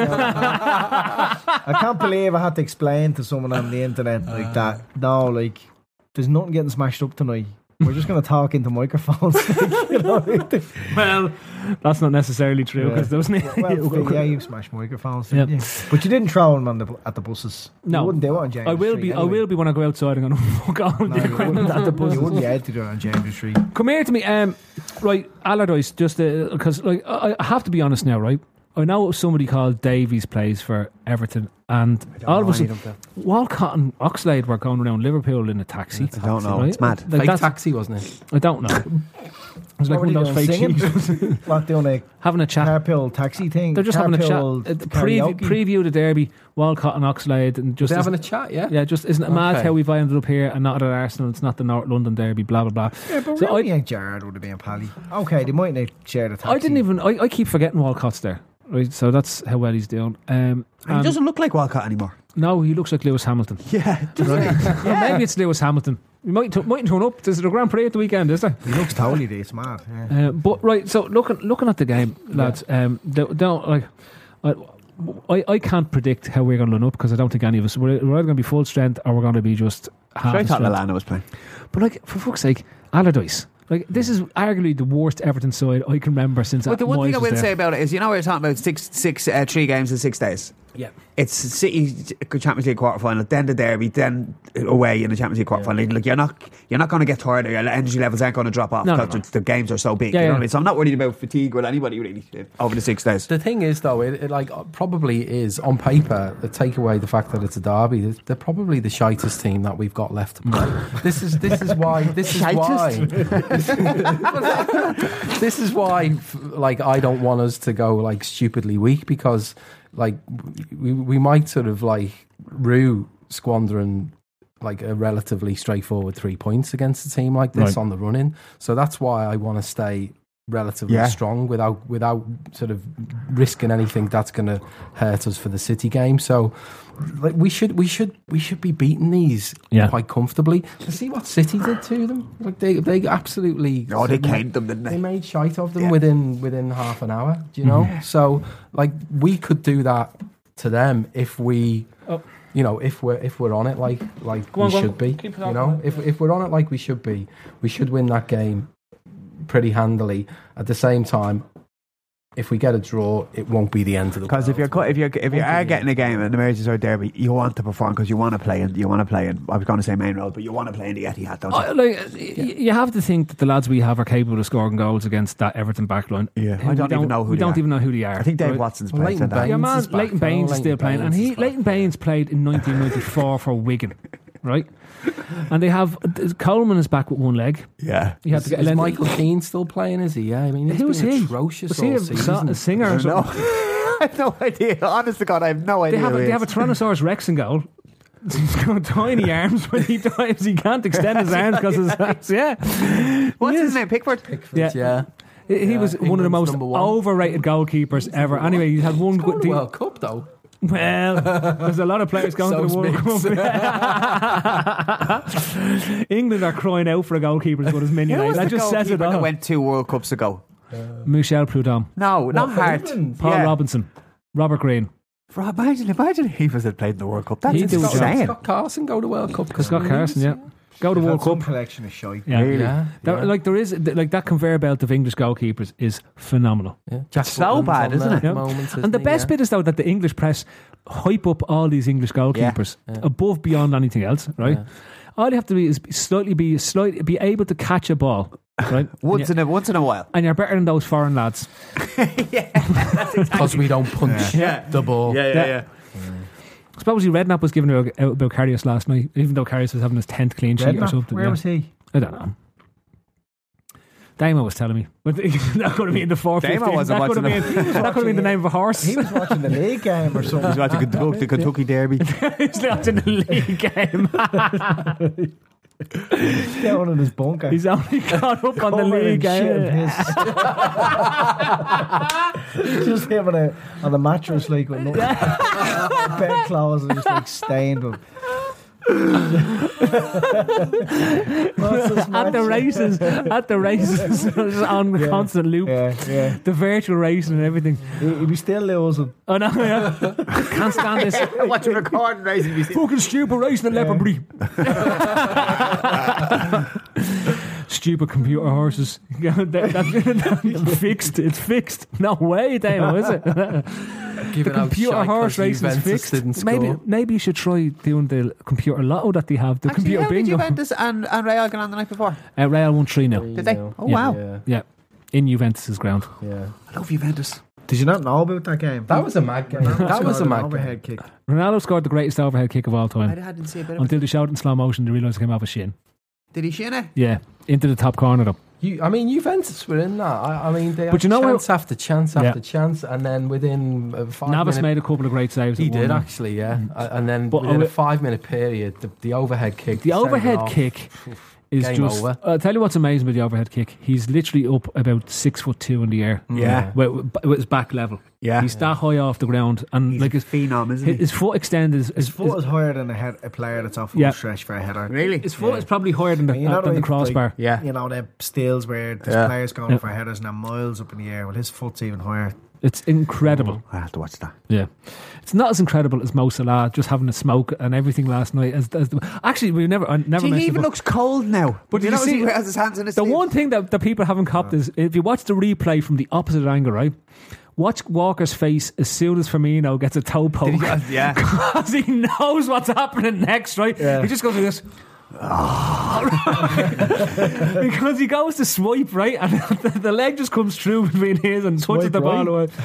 I can't believe I had to explain to someone on the internet like that. No, like there's nothing getting smashed up tonight. We're just gonna talk into microphones. Like, you know, like, Well, that's not necessarily true Yeah. because there wasn't. well, yeah, you smashed microphones, didn't you? But you didn't throw them on the at the buses. No. you wouldn't do it on James I will Street be. I anyway. will be when I go outside. I'm going to fuck on No, the you equipment wouldn't, at the you buses. wouldn't be able to do it on James Street. Come here to me, um, right, Allardyce. Just because, like, I, I have to be honest now, right? I know somebody called Davies plays for Everton, and all of a sudden, Walcott and Oxlade were going around Liverpool in a taxi. I don't know. Right? It's mad. Like Fake that's- taxi, wasn't it? I don't know. It was like What one of were those they fake doing, sheets. singing? Like doing a Having a chat. carpool taxi thing. They're just having a chat. Carpool Uh, preview, karaoke. preview the derby, Walcott and Oxlade, and just They're having a isn't- chat, yeah? yeah, just isn't it mad Okay. how we've ended up here and not at Arsenal? It's not the North London derby, blah blah blah. Yeah, but So Rooney I- and Gerrard would have been Pally. Okay, they might not share the taxi. I didn't even. I, I keep forgetting Walcott's there. Right, so that's how well he's doing. Um, He and doesn't look like Walcott anymore. no, he looks like Lewis Hamilton. Yeah. Yeah, maybe it's Lewis Hamilton. He might t- mightn't turn up. There's a Grand Prix at the weekend, is there? He looks totally there. It's mad. Yeah. Uh, but right, so looking looking at the game, lads. Um, don't, don't like. I, I, I can't predict how we're going to line up because I don't think any of us we're, we're either going to be full strength or we're going to be just half. I thought strength. Lallana was playing. But like, for fuck's sake, Allardyce. Like, this is arguably the worst Everton side I can remember since. But the one Moyes thing I was will there. say about it is, you know, we we're talking about six, six, uh, three games in six days. Yeah. It's City Champions League quarter final, then the derby, then away in the Champions League quarter final. Like you're not, you're not going to get tired. Or your energy levels aren't going to drop off No, no, because no. the games are so big. Yeah, you know yeah. what I mean? So I'm not worried about fatigue with anybody really over the six days. The thing is, though, it, it like probably is on paper. The take away the fact that it's a derby, they're, they're probably the shitest team that we've got left to play. this is this is why this is why this is why f- like I don't want us to go like stupidly weak because like we we might sort of like rue squandering like a relatively straightforward three points against a team like this Right. on the run in. So that's why I want to stay relatively Yeah. strong without without sort of risking anything that's going to hurt us for the City game. So like we should we should we should be beating these Yeah. quite comfortably. To see what City did to them, like they they absolutely Oh, they caned them, didn't they they? made shite of them Yeah. within within half an hour. Do you know? So like we could do that to them if we. Oh. You know, if we're if we're on it like like Go on, we go on. should be, Keep it you on. know, if if we're on it like we should be, we should win that game pretty handily. At the same time, if we get a draw, it won't be the end of the world. Because if you're co- if you're if you Won't are be getting a the game in the Merseyside derby, you want to perform because you want to play in you want to play in. I was going to say Main Road, but you want to play in the Etihad, don't you? I, like, y- you have to think that the lads we have are capable of scoring goals against that Everton backline. Yeah. And I don't we even know who We they don't are. even know who they are. I think Dave right? Watson's Well, playing Leighton that. Baines Yeah, man, is back. Leighton Baines Oh, is still Leighton playing, and Baines he is back. Leighton Baines played in nineteen ninety-four for Wigan, right? And they have Coleman is back with one leg. Yeah. You have Is, to get is Len- Michael Keane still playing? Is he? Yeah, I mean, he's Who's been he? atrocious Was he all a, season. a singer or No, something? I have no idea. Honest to God, I have no They idea. have, a, who they he have a is. Tyrannosaurus Rex in goal. He's got tiny arms when he dives. He can't extend his arms because his hands. Yeah, What's He his is. name? Pickford. Yeah. yeah. He he Yeah, was one of the England's most number one. overrated goalkeepers ever. Anyway, he had one He's going good to deal. World Cup though. Well, there's a lot of players going to the World So's Cup. England are crying out for a goalkeeper as good as Minion. Who was That the just says it goalkeeper that all. went two World Cups ago? Michel Prudhomme, No, not for Hart. England? Paul Yeah. Robinson, Robert Green. For- Imagine, imagine if he was had played in the World Cup. That's He'd do a job. insane. Scott Carson go to World Cup. Scott Carson, yeah. Go to They've World had some Cup. collection of shite. Yeah. Really? Yeah, There- yeah. Like there is, like that conveyor belt of English goalkeepers is phenomenal. Yeah. Jack So Butland's bad, on isn't there it? at Yeah. moments, And the isn't he? best Yeah. bit is though that the English press hype up all these English goalkeepers Yeah. above beyond anything else, right? Yeah. All you have to be is slightly be slightly be able to catch a ball, right? Once and, in a once in a while. you're, and you're better than those foreign lads. Because we don't punch Yeah. the ball. yeah. Supposedly Redknapp was giving out out about Karius last night, even though Karius was having his tenth clean sheet or Redknapp, something. where yeah. was he? I don't know. Damo was telling me, but that could have been the four fifty. Damo wasn't That could have watching been, that could have been the name of a horse. He was watching the league game or something. He's watching the Kentucky Derby. He's watching the league game. He's down in his bunker. He's only caught up on the Covered in league shit game. and piss. He's just him on a, on a mattress like with no bed clothes and just like stained with. What's this At match? the races, at the races, just on Yeah. constant loop. Yeah, yeah. The virtual racing and everything. He, he'd be still losing. Oh no, yeah. Can't stand this. Watching recording racing. Fucking stupid racing at Leopardbury. Stupid computer horses. that, that, that, fixed. It's fixed. No way, Damo, is it? Giving The out computer shite horse 'cause racing is Juventus fixed. didn't Maybe, score. maybe you should try doing the computer lotto that they have. The Actually, computer how did bingo. Juventus and, and Real get on the night before? Uh, Real won three nil. Did they? Oh, Yeah. wow. Yeah, Yeah, in Juventus's ground. yeah. I love Juventus. Did you not know about that game? That was a mad game. That was a mad overhead game. kick. Ronaldo scored the greatest overhead kick of all time. I didn't see a bit of it. Until they showed it in slow motion, they realised it came off a shin. Did he shin it? Yeah, into the top corner though. You, I mean, Juventus were in that. I, I mean, they had But you know chance after chance after Yeah. chance, and then within uh, five Navas minutes, made a couple of great saves. he at did one. actually, yeah. Uh, and then But within I- a five-minute period, the, the overhead kick. The to send it overhead off. kick is Game just. over. I'll tell you what's amazing with the overhead kick. He's literally up about six foot two in the air. Yeah. with, with his back level. Yeah. He's that high off the ground, and He's like a his, phenom, isn't his, he? his foot extended. Is, His is, foot is, is higher than a, head, a player that's off full Yeah. stretch for a header. Really? his foot Yeah. is probably higher than the, You know than the way, crossbar. like, Yeah. You know, the stills where there's Yeah. players going Yeah. for headers and they're miles up in the air. Well, his foot's even higher. It's incredible. I have to watch that. Yeah, it's not as incredible as Mo Salah just having a smoke and everything last night. As, as the, actually, we never, I never Gee, he mentioned. even it, but looks cold now. But you did know, you see- he has his hands in his the sleeves. one thing that, that people haven't copped is if you watch the replay from the opposite angle, right? Watch Walker's face as soon as Firmino gets a toe poke. Did he- yeah. Because he knows what's happening next, right? Yeah. He just goes like this. Because he goes to swipe, right? And the, the leg just comes through between his and touches Swipe the ball right. away.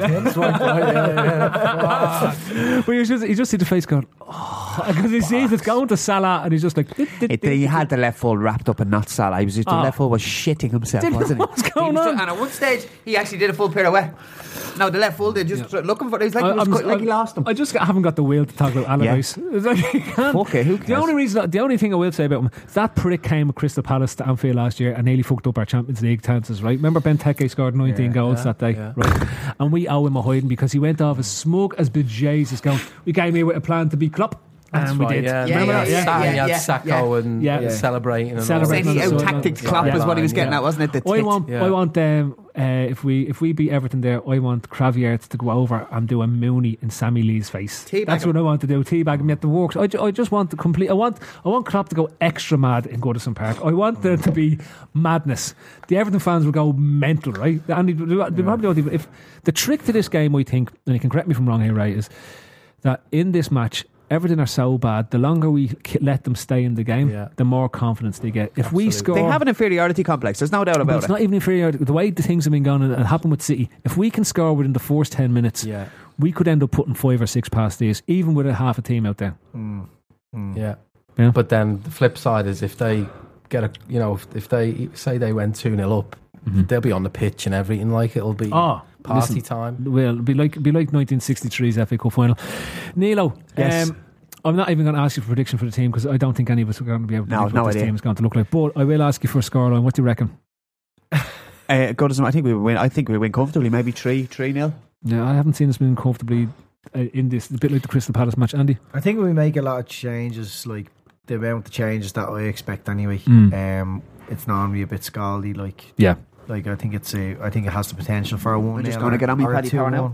But you just, you just see the face going, oh, because he sees it's going to Salah and he's just like, dit, dit, It, dit, he dit. had the left full wrapped up in not Salah. He was just, the Oh. left full was shitting himself, Didn't know wasn't he? what was going He was on. tr- And at one stage, he actually did a full pirouette. No, the left full did just tr- looking for it. He was like, I, he, was I'm- quite- like he I- lost him. I just haven't got the will to talk about Allardyce. It's like, you can't- Fuck it, who The cares? only reason, the only thing I will say about him is that prick came with Crystal Palace to Anfield last year and nearly fucked up our Champions League chances, right? Remember Benteke scored nineteen Yeah, goals yeah, that day, yeah. right? And we owe him a hiding because he went off as smug as bejesus going, we came here with a plan to beat Klopp. That's and we right, did. Yeah, Yeah, Remember yeah, that? yeah, Sat and yeah, you had yeah, Sacco yeah. and Yeah. yeah. celebrating and all Celebrating that. Saying he on the out tactics sideline. Klopp Yeah. is what he was Yeah. getting at, wasn't it? The I tit. want, Yeah. I want um, uh, if we if we beat Everton there, I want Cravierts to go over and do a Mooney in Sammy Lee's face. Teabag That's him. what I want to do. Teabag him at the works. I, ju- I just want to complete. I want I want Klopp to go extra mad in Goodison Park. I want there to be madness. The Everton fans will go mental, right? And they, they, they probably won't even. If the trick to this game, I think, and you can correct me if I'm wrong here, right, is that in this match. Everton are so bad. The longer we ki- let them stay in the game, Yeah. the more confidence they get. If we Absolutely. score, They have an inferiority complex. There's no doubt but about it's it. not even inferiority. The way the things have been going, and it happened with City. If we can score within the first ten minutes, Yeah, we could end up putting five or six past these, even with a half a team out there. Mm. Mm. yeah. Yeah. But then the flip side is if they get a, you know, if, if they say they went two nil up, they'll be on the pitch and everything. Like it'll be Oh, party listen, time. Well, it'll be like be like nineteen sixty-three's F A Cup final. Nilo, Yes. um, I'm not even going to ask you for a prediction for the team because I don't think any of us are going to be able to No, predict no what this idea. team is going to look like. But I will ask you for a scoreline. What do you reckon? Uh, Goodison, I think we win. I think we win comfortably. Maybe three, three nil. Yeah, I haven't seen us win comfortably uh, in this. A bit like the Crystal Palace match, Andy. I think we make a lot of changes, like the amount of changes that I expect anyway. Mm. Um, it's normally a bit scaldy, like Yeah. like I think it's a, I think it has the potential for a one. We're just gonna get on me Paddy Power now.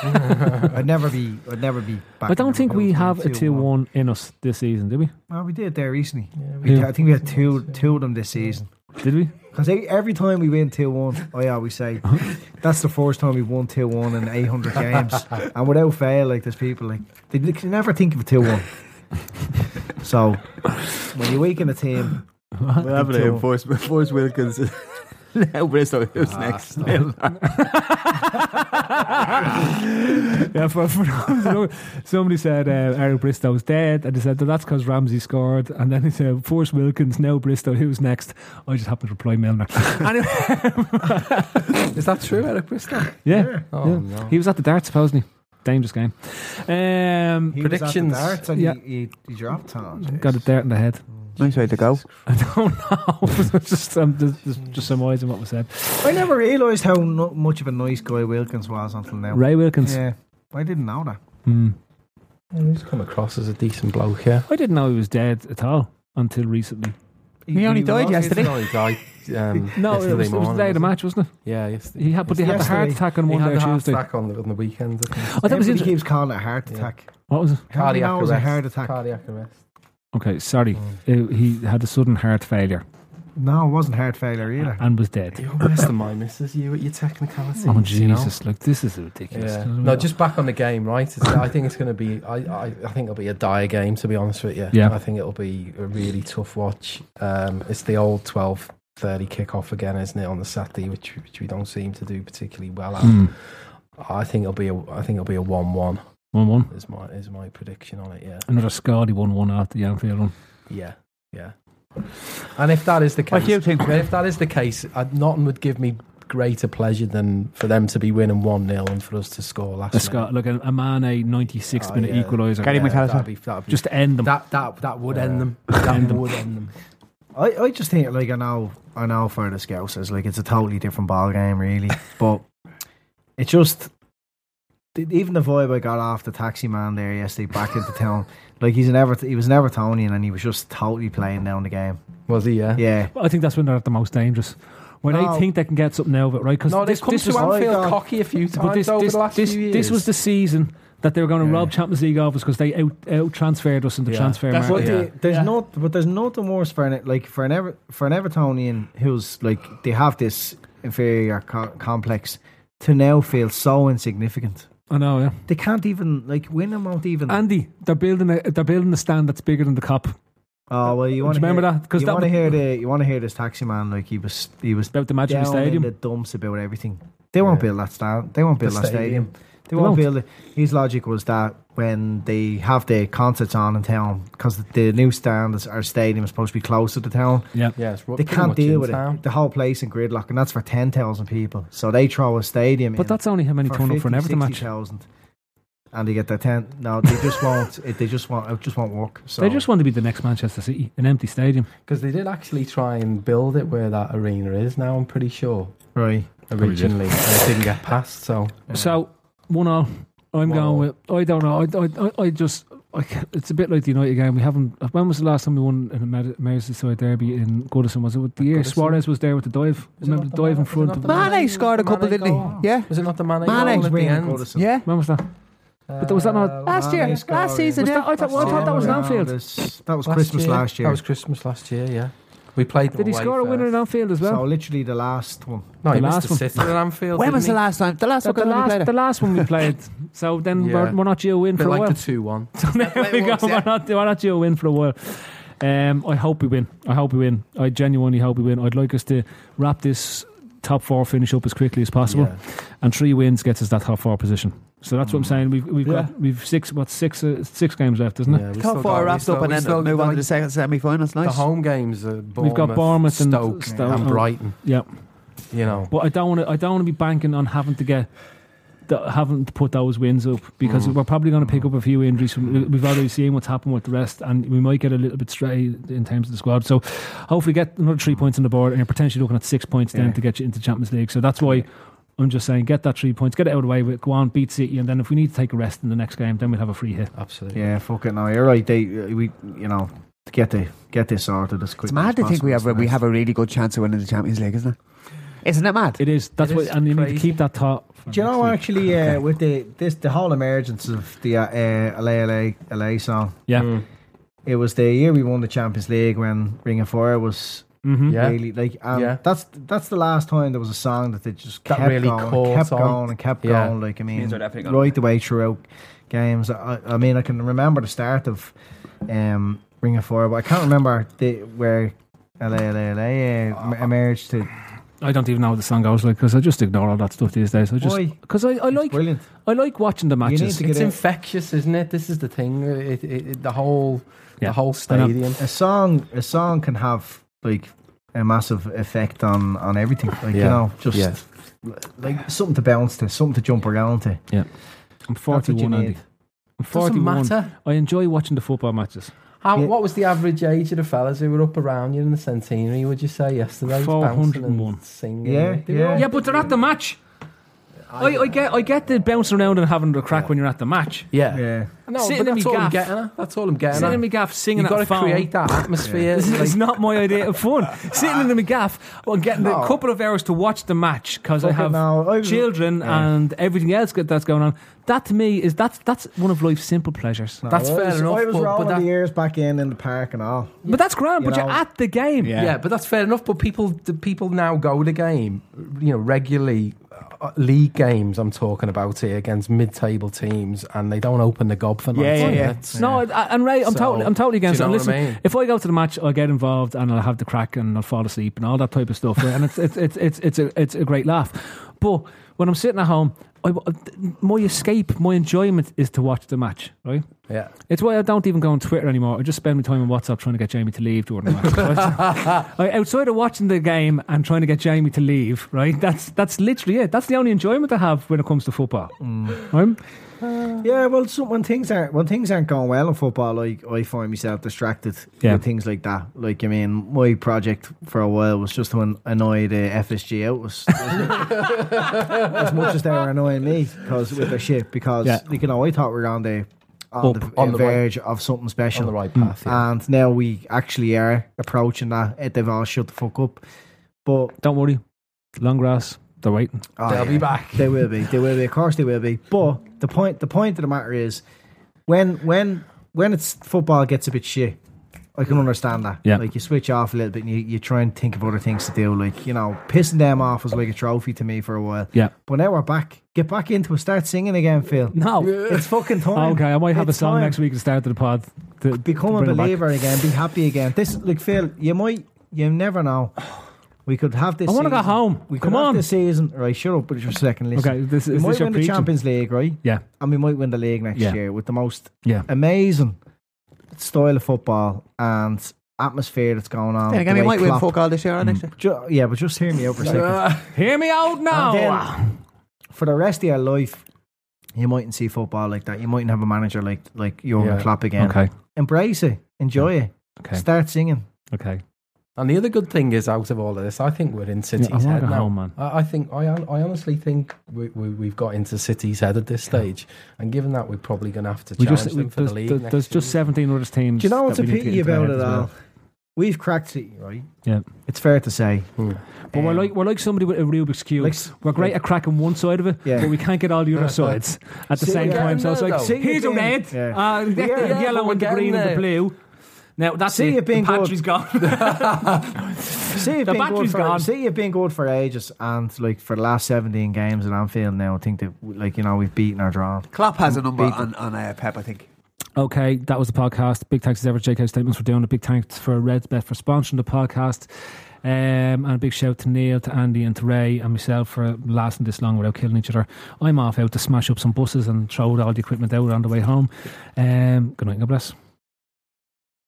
I'd never be, I'd never be. Back I don't think we have a two one in us this season, did we? Well, we did there recently. Yeah, We, Yeah. I think we had two, two of them this season. Did we? Because every time we win two one, I always say that's the first time we've won two one in eight hundred games, and without fail, like there's people like they, they can never think of a two one. So when you weaken a team, We'll have it in Force, Force Wilkins. Now Bristow, who's next? Yeah, for, for somebody said uh, Eric Bristow's dead, and they said that that's because Ramsey scored, and then he said Forrest Wilkins, now Bristow, who's next? I just happened to reply Milner. Anyway, Is that true, Eric Bristow? yeah, Oh yeah. no. He was at the darts, supposedly. Dangerous game. Um, he Predictions. was at the darts and Yeah. he, he, he dropped on. got a dart in the head. Nice way to go. I don't know. just, um, just, just, just surmising what was said. I never realised how no, much of a nice guy Wilkins was until now. Ray Wilkins. Yeah, I didn't know that. Hmm. He's come across as a decent bloke, yeah. I didn't know he was dead at all until recently. He only died was- yesterday. No, he died um, No, it yesterday was, it was the morning, day of the wasn't match, wasn't it? it? Yeah, yesterday. He had, but he had the heart Yesterday. attack on He Monday had or the heart Tuesday. attack on the, on the weekend. I think. I thought it was Everybody inter- keeps calling it a heart Yeah. attack. What was it? How do you Cardiac know it was a arrest. heart attack? Cardiac arrest. Okay, sorry. Uh, he had a sudden heart failure No, it wasn't heart failure either. and was dead. You're worse than my missus, you at your technicalities. Oh you know? Jesus! Like this is ridiculous. Yeah. No, just back on the game, right? It's, I think it's going to be. I, I, I think it'll be a dire game. To be honest with you, Yeah. I think it'll be a really tough watch. Um, it's the old twelve thirty kickoff again, isn't it, on the Saturday, which which we don't seem to do particularly well at. Mm. I think it'll be a. I think it'll be a one-one. one-one. Is my is my prediction on it. Yeah. Another Scotty one-one after the Anfield one. Yeah. Yeah. And if that is the case, What do you think? if that is the case, uh, nothing would give me greater pleasure than for them to be winning one nil and for us to score last A minute. Scott, look, a, a Mane ninety-sixth Oh, minute yeah. equaliser. Gary Yeah, McAllister. that'd be, that'd be, Just to end them. that that that would Yeah. end them. That End them. would end them. I, I just think like I know I know for the Scousers, like it's a totally different ball game really. But it just even the vibe I got off the taxi man there yesterday back into town, like he's an Everton, he was an Evertonian and he was just totally playing down the game. Was he? Yeah. Yeah. I think that's when they're at the most dangerous. When No. they think they can get something out of it, right? Because No, this, they've come this to was Anfield Oh, God. cocky a few times but this, over this, the last this, few years. this was the season that they were going to Yeah. rob Champions League of us because they out, out transferred us in the Yeah. transfer That's market. But Yeah. the, there's Yeah. not, but there's nothing worse for an like for an Ever, for an Evertonian who's like they have this inferior co- complex to now feel so insignificant. I know, yeah. They can't even like win them. Won't even. Andy, they're building a they're building a stand that's bigger than the Cop. Oh well, you Do want you to remember hear, that? 'Cause you that want to was- hear the you want to hear this taxi man like he was he was About the match in down the stadium. in the dumps about everything. They won't Yeah. build that stand. They won't build The that stadium. stadium. They, They won't won't. build it. His logic was that when they have the concerts on in town, because the new stand is, our stadium is supposed to be close to the town. Yeah. Yeah, it's They pretty can't much deal in with town. it. The whole place in gridlock, and that's for ten thousand people. So they throw a stadium. But in that's only how many for turn up for an fifty, Everton match. sixty thousand. And they get their ten. No, they just won't. It, they just won't. It just won't work. So They just want to be the next Manchester City, an empty stadium. Because they did actually try and build it where that arena is now, I'm pretty sure, right. originally. And it didn't get passed, so... So one all. I'm One going all. with. I don't know. I I, I just. I, it's a bit like the United game. We haven't. When was the last time we won in a Mer- Merseyside derby in Goodison? Was it with the year Goodison? Suarez was there with the dive? Was it Remember not the the dive in Man- front was it of not the Mane scored a couple, Mane didn't he? goal. Yeah. Was it not the Mane, Mane goal at the Wing end? Goodison. Yeah. When was that? But was that not- Last year. Mane Last scoring. season, Was yeah. that- I thought, well, I thought that was No, Anfield. this- That was Last Christmas year? last year. That was Christmas last year, yeah. We played them Did he away score a first. winner in Anfield as well? So literally the last one. No, The he last missed the one? City at Anfield, When didn't was the he? last time? The last That the time we played last, it? the last one we played. So then Yeah. we're, we're not due a win Bit for a like while. the two one. So there way we it go. works, We're yeah. not, we're not due a win for a while. Um, I hope we win. I hope we win. I genuinely hope we win. I'd like us to wrap this top four finish up as quickly as possible, Yeah. and three wins gets us that top four position. So that's what I'm Mm. saying. We've we've Yeah. got we've six what six uh, six games left, isn't it? Yeah, we Top still four got- we wrapped still- up and we then still- move on to like, the second semi-finals. The Nice. home games are Bournemouth, We've got Bournemouth and Stoke, Stoke. and Brighton. Yeah, You know, but I don't want to. I don't want to be banking on having to get. The, having to put those wins up because Mm. we're probably going to pick up a few injuries. From, we've already seen what's happened with the rest, and we might get a little bit stray in terms of the squad. So, hopefully, get another three points on the board, and you're potentially looking at six points then Yeah. to get you into Champions League. So that's why I'm just saying, get that three points, get it out of the way with, go on, beat City, and then if we need to take a rest in the next game, then we'll have a free hit. absolutely. Yeah, fuck it. No, you're right. They we you know to get the get this sorted as quick. It's mad to think we have a, we have a really good chance of winning the Champions League, isn't it? Isn't it mad? It is. That's It what, is and you need to crazy. keep that thought. for Do you next know week. actually uh, with the this the whole emergence of the uh, uh, L A L A L A song? Yeah. Mm. It was the year we won the Champions League when Ring of Fire was Mm-hmm. Yeah. really like. Um, Yeah. That's that's the last time there was a song that they just That kept really going, and caught kept on. going and kept Yeah. going. Like I mean, Means they're definitely gonna right the way throughout games. I, I mean, I can remember the start of um, Ring of Fire, but I can't remember the where L A L A L A uh, emerged to. I don't even know what the song goes like because I just ignore all that stuff these days. I just Why? because I, I It's like brilliant. I like watching the need matches. to get It's it. infectious, isn't it? This is the thing. It, it, it, the whole, Yeah. the whole I know. stadium. A song, a song can have like a massive effect on on everything. Like you Yeah. know, just Yeah. like something to bounce to, something to jump around to. I'm what you forty-one, Andy. need. I'm Doesn't forty-one. matter. I enjoy watching the football matches. How, Yeah. What was the average age of the fellas who were up around you in the centenary? Would you say yesterday? four hundred Bouncing and one. singing. Yeah, They were yeah. all- Yeah, but they're at the match. I, I get I get the bouncing around and having the crack when you're at the match. yeah. Yeah, No, Sitting but in that's me all I'm gaff. getting at. That's all I'm getting Sitting in at. my gaff singing You've at got a to phone. create that atmosphere. This is like- it's not my idea of fun. Sitting in my gaff, well, getting No. a couple of hours to watch the match because I Fuck it, have no, I was- children Yeah. and everything else that- that's going on. That to me is that's that's one of life's simple pleasures. No, That's I fair was, enough, I was but- but rolling that- the ears back in in the park and all. But that's grand. You But know. you're at the game. Yeah. Yeah, but that's fair enough. But people, the people now go to game, you know, regularly. Uh, league games I'm talking about here against mid-table teams, and they don't open the gob for Yeah, ninety yeah, yeah. minutes. No, I, I'm right. I'm So, totally, I'm totally against do it. you know And what I listen, mean? if I go to the match, I'll get involved and I'll have the crack and I'll fall asleep and all that type of stuff. Right? And it's it's it's it's it's a it's a great laugh. But when I'm sitting at home, I, my escape, my enjoyment is to watch the match, right? Yeah. It's why I don't even go on Twitter anymore. I just spend my time on WhatsApp trying to get Jamie to leave during the match. Right? Outside of watching the game and trying to get Jamie to leave, right? That's that's literally it. That's the only enjoyment I have when it comes to football. Mm. Right? Yeah, well, so when things aren't when things aren't going well in football, like I find myself distracted Yeah. with things like that. Like, I mean, my project for a while was just to an- annoy the F S G out as, as much as they were annoying me because with their shit. Because Yeah. like, you know, I thought we were on the on Up, the, on uh, the verge of something On special, the right path. Yeah. and now we actually are approaching that. Eh, They've all shut the fuck up, but Don't worry. Long grass, they're waiting. oh, They'll yeah. be back. They will be. They will be. Of course, they will be. But the point, the point of the matter is, when when when it's football gets a bit shit, I can understand that. Yeah. Like you switch off a little bit and you, you try and think of other things to do. Like, you know, pissing them off was like a trophy to me for a while. Yeah. But now we're back. Get back into it. Start singing again, Phil. No. It's fucking time. Okay, I might have It's a song time. next week to start the pod. To, Become to a bring it back. believer again. Be happy again. This, like Phil, you might, you never know. We could have this. I want to go season- home. We could Come have on. this season. Right, shut up, but just a second. Listen. Okay, this we is might this your win the preaching? Champions League, right? Yeah. And we might win the league next Yeah. year with the most Yeah. amazing style of football and atmosphere that's going on. Then again, the we way might win Klopp- fuck all this year or next year. Ju- yeah, but just hear me out for a second. Hear me out now. And then, for the rest of your life, you mightn't see football like that. You mightn't have a manager like like Jurgen Yeah. Klopp again. Okay. Embrace it. Enjoy it. Okay. Start singing. Okay. And the other good thing is, out of all of this, I think we're in City's Yeah, I wanna head go now. home, man. I, I think I, I honestly think we, we, we've got into City's head at this stage, and given that, we're probably going to have to We challenge just them for there's, the league. there's, next there's just season. seventeen other teams. Do you know what's that a we need to pity get into about their it heads as all? well. We've cracked City, right? Yeah. It's fair to say. Hmm. But we're Um, like we're like somebody with a Rubik's cube. like- we're great at cracking one side of it, Yeah. but we can't get all the other sides at the See, same we're time. getting So it's there, like though. See, here's a you're red, getting- uh, get Yeah, the yeah, yellow but we're and the getting green and the there. blue. Now that's See, it. you've been the good. battery's gone. See, you've The been good battery's for, gone. see, you've been good for ages, and like for the last seventeen games at Anfield now, I think that like you know we've beaten our draw. Klopp has a number Beat on, on uh, Pep, I think. Okay, that was the podcast. Big thanks to Everett J K Statements for doing it. Big thanks for Redsbet for sponsoring the podcast. Um, and a big shout to Neil, to Andy and to Ray and myself for lasting this long without killing each other. I'm off out to smash up some buses and throw all the equipment out on the way home. Um, good night and God bless.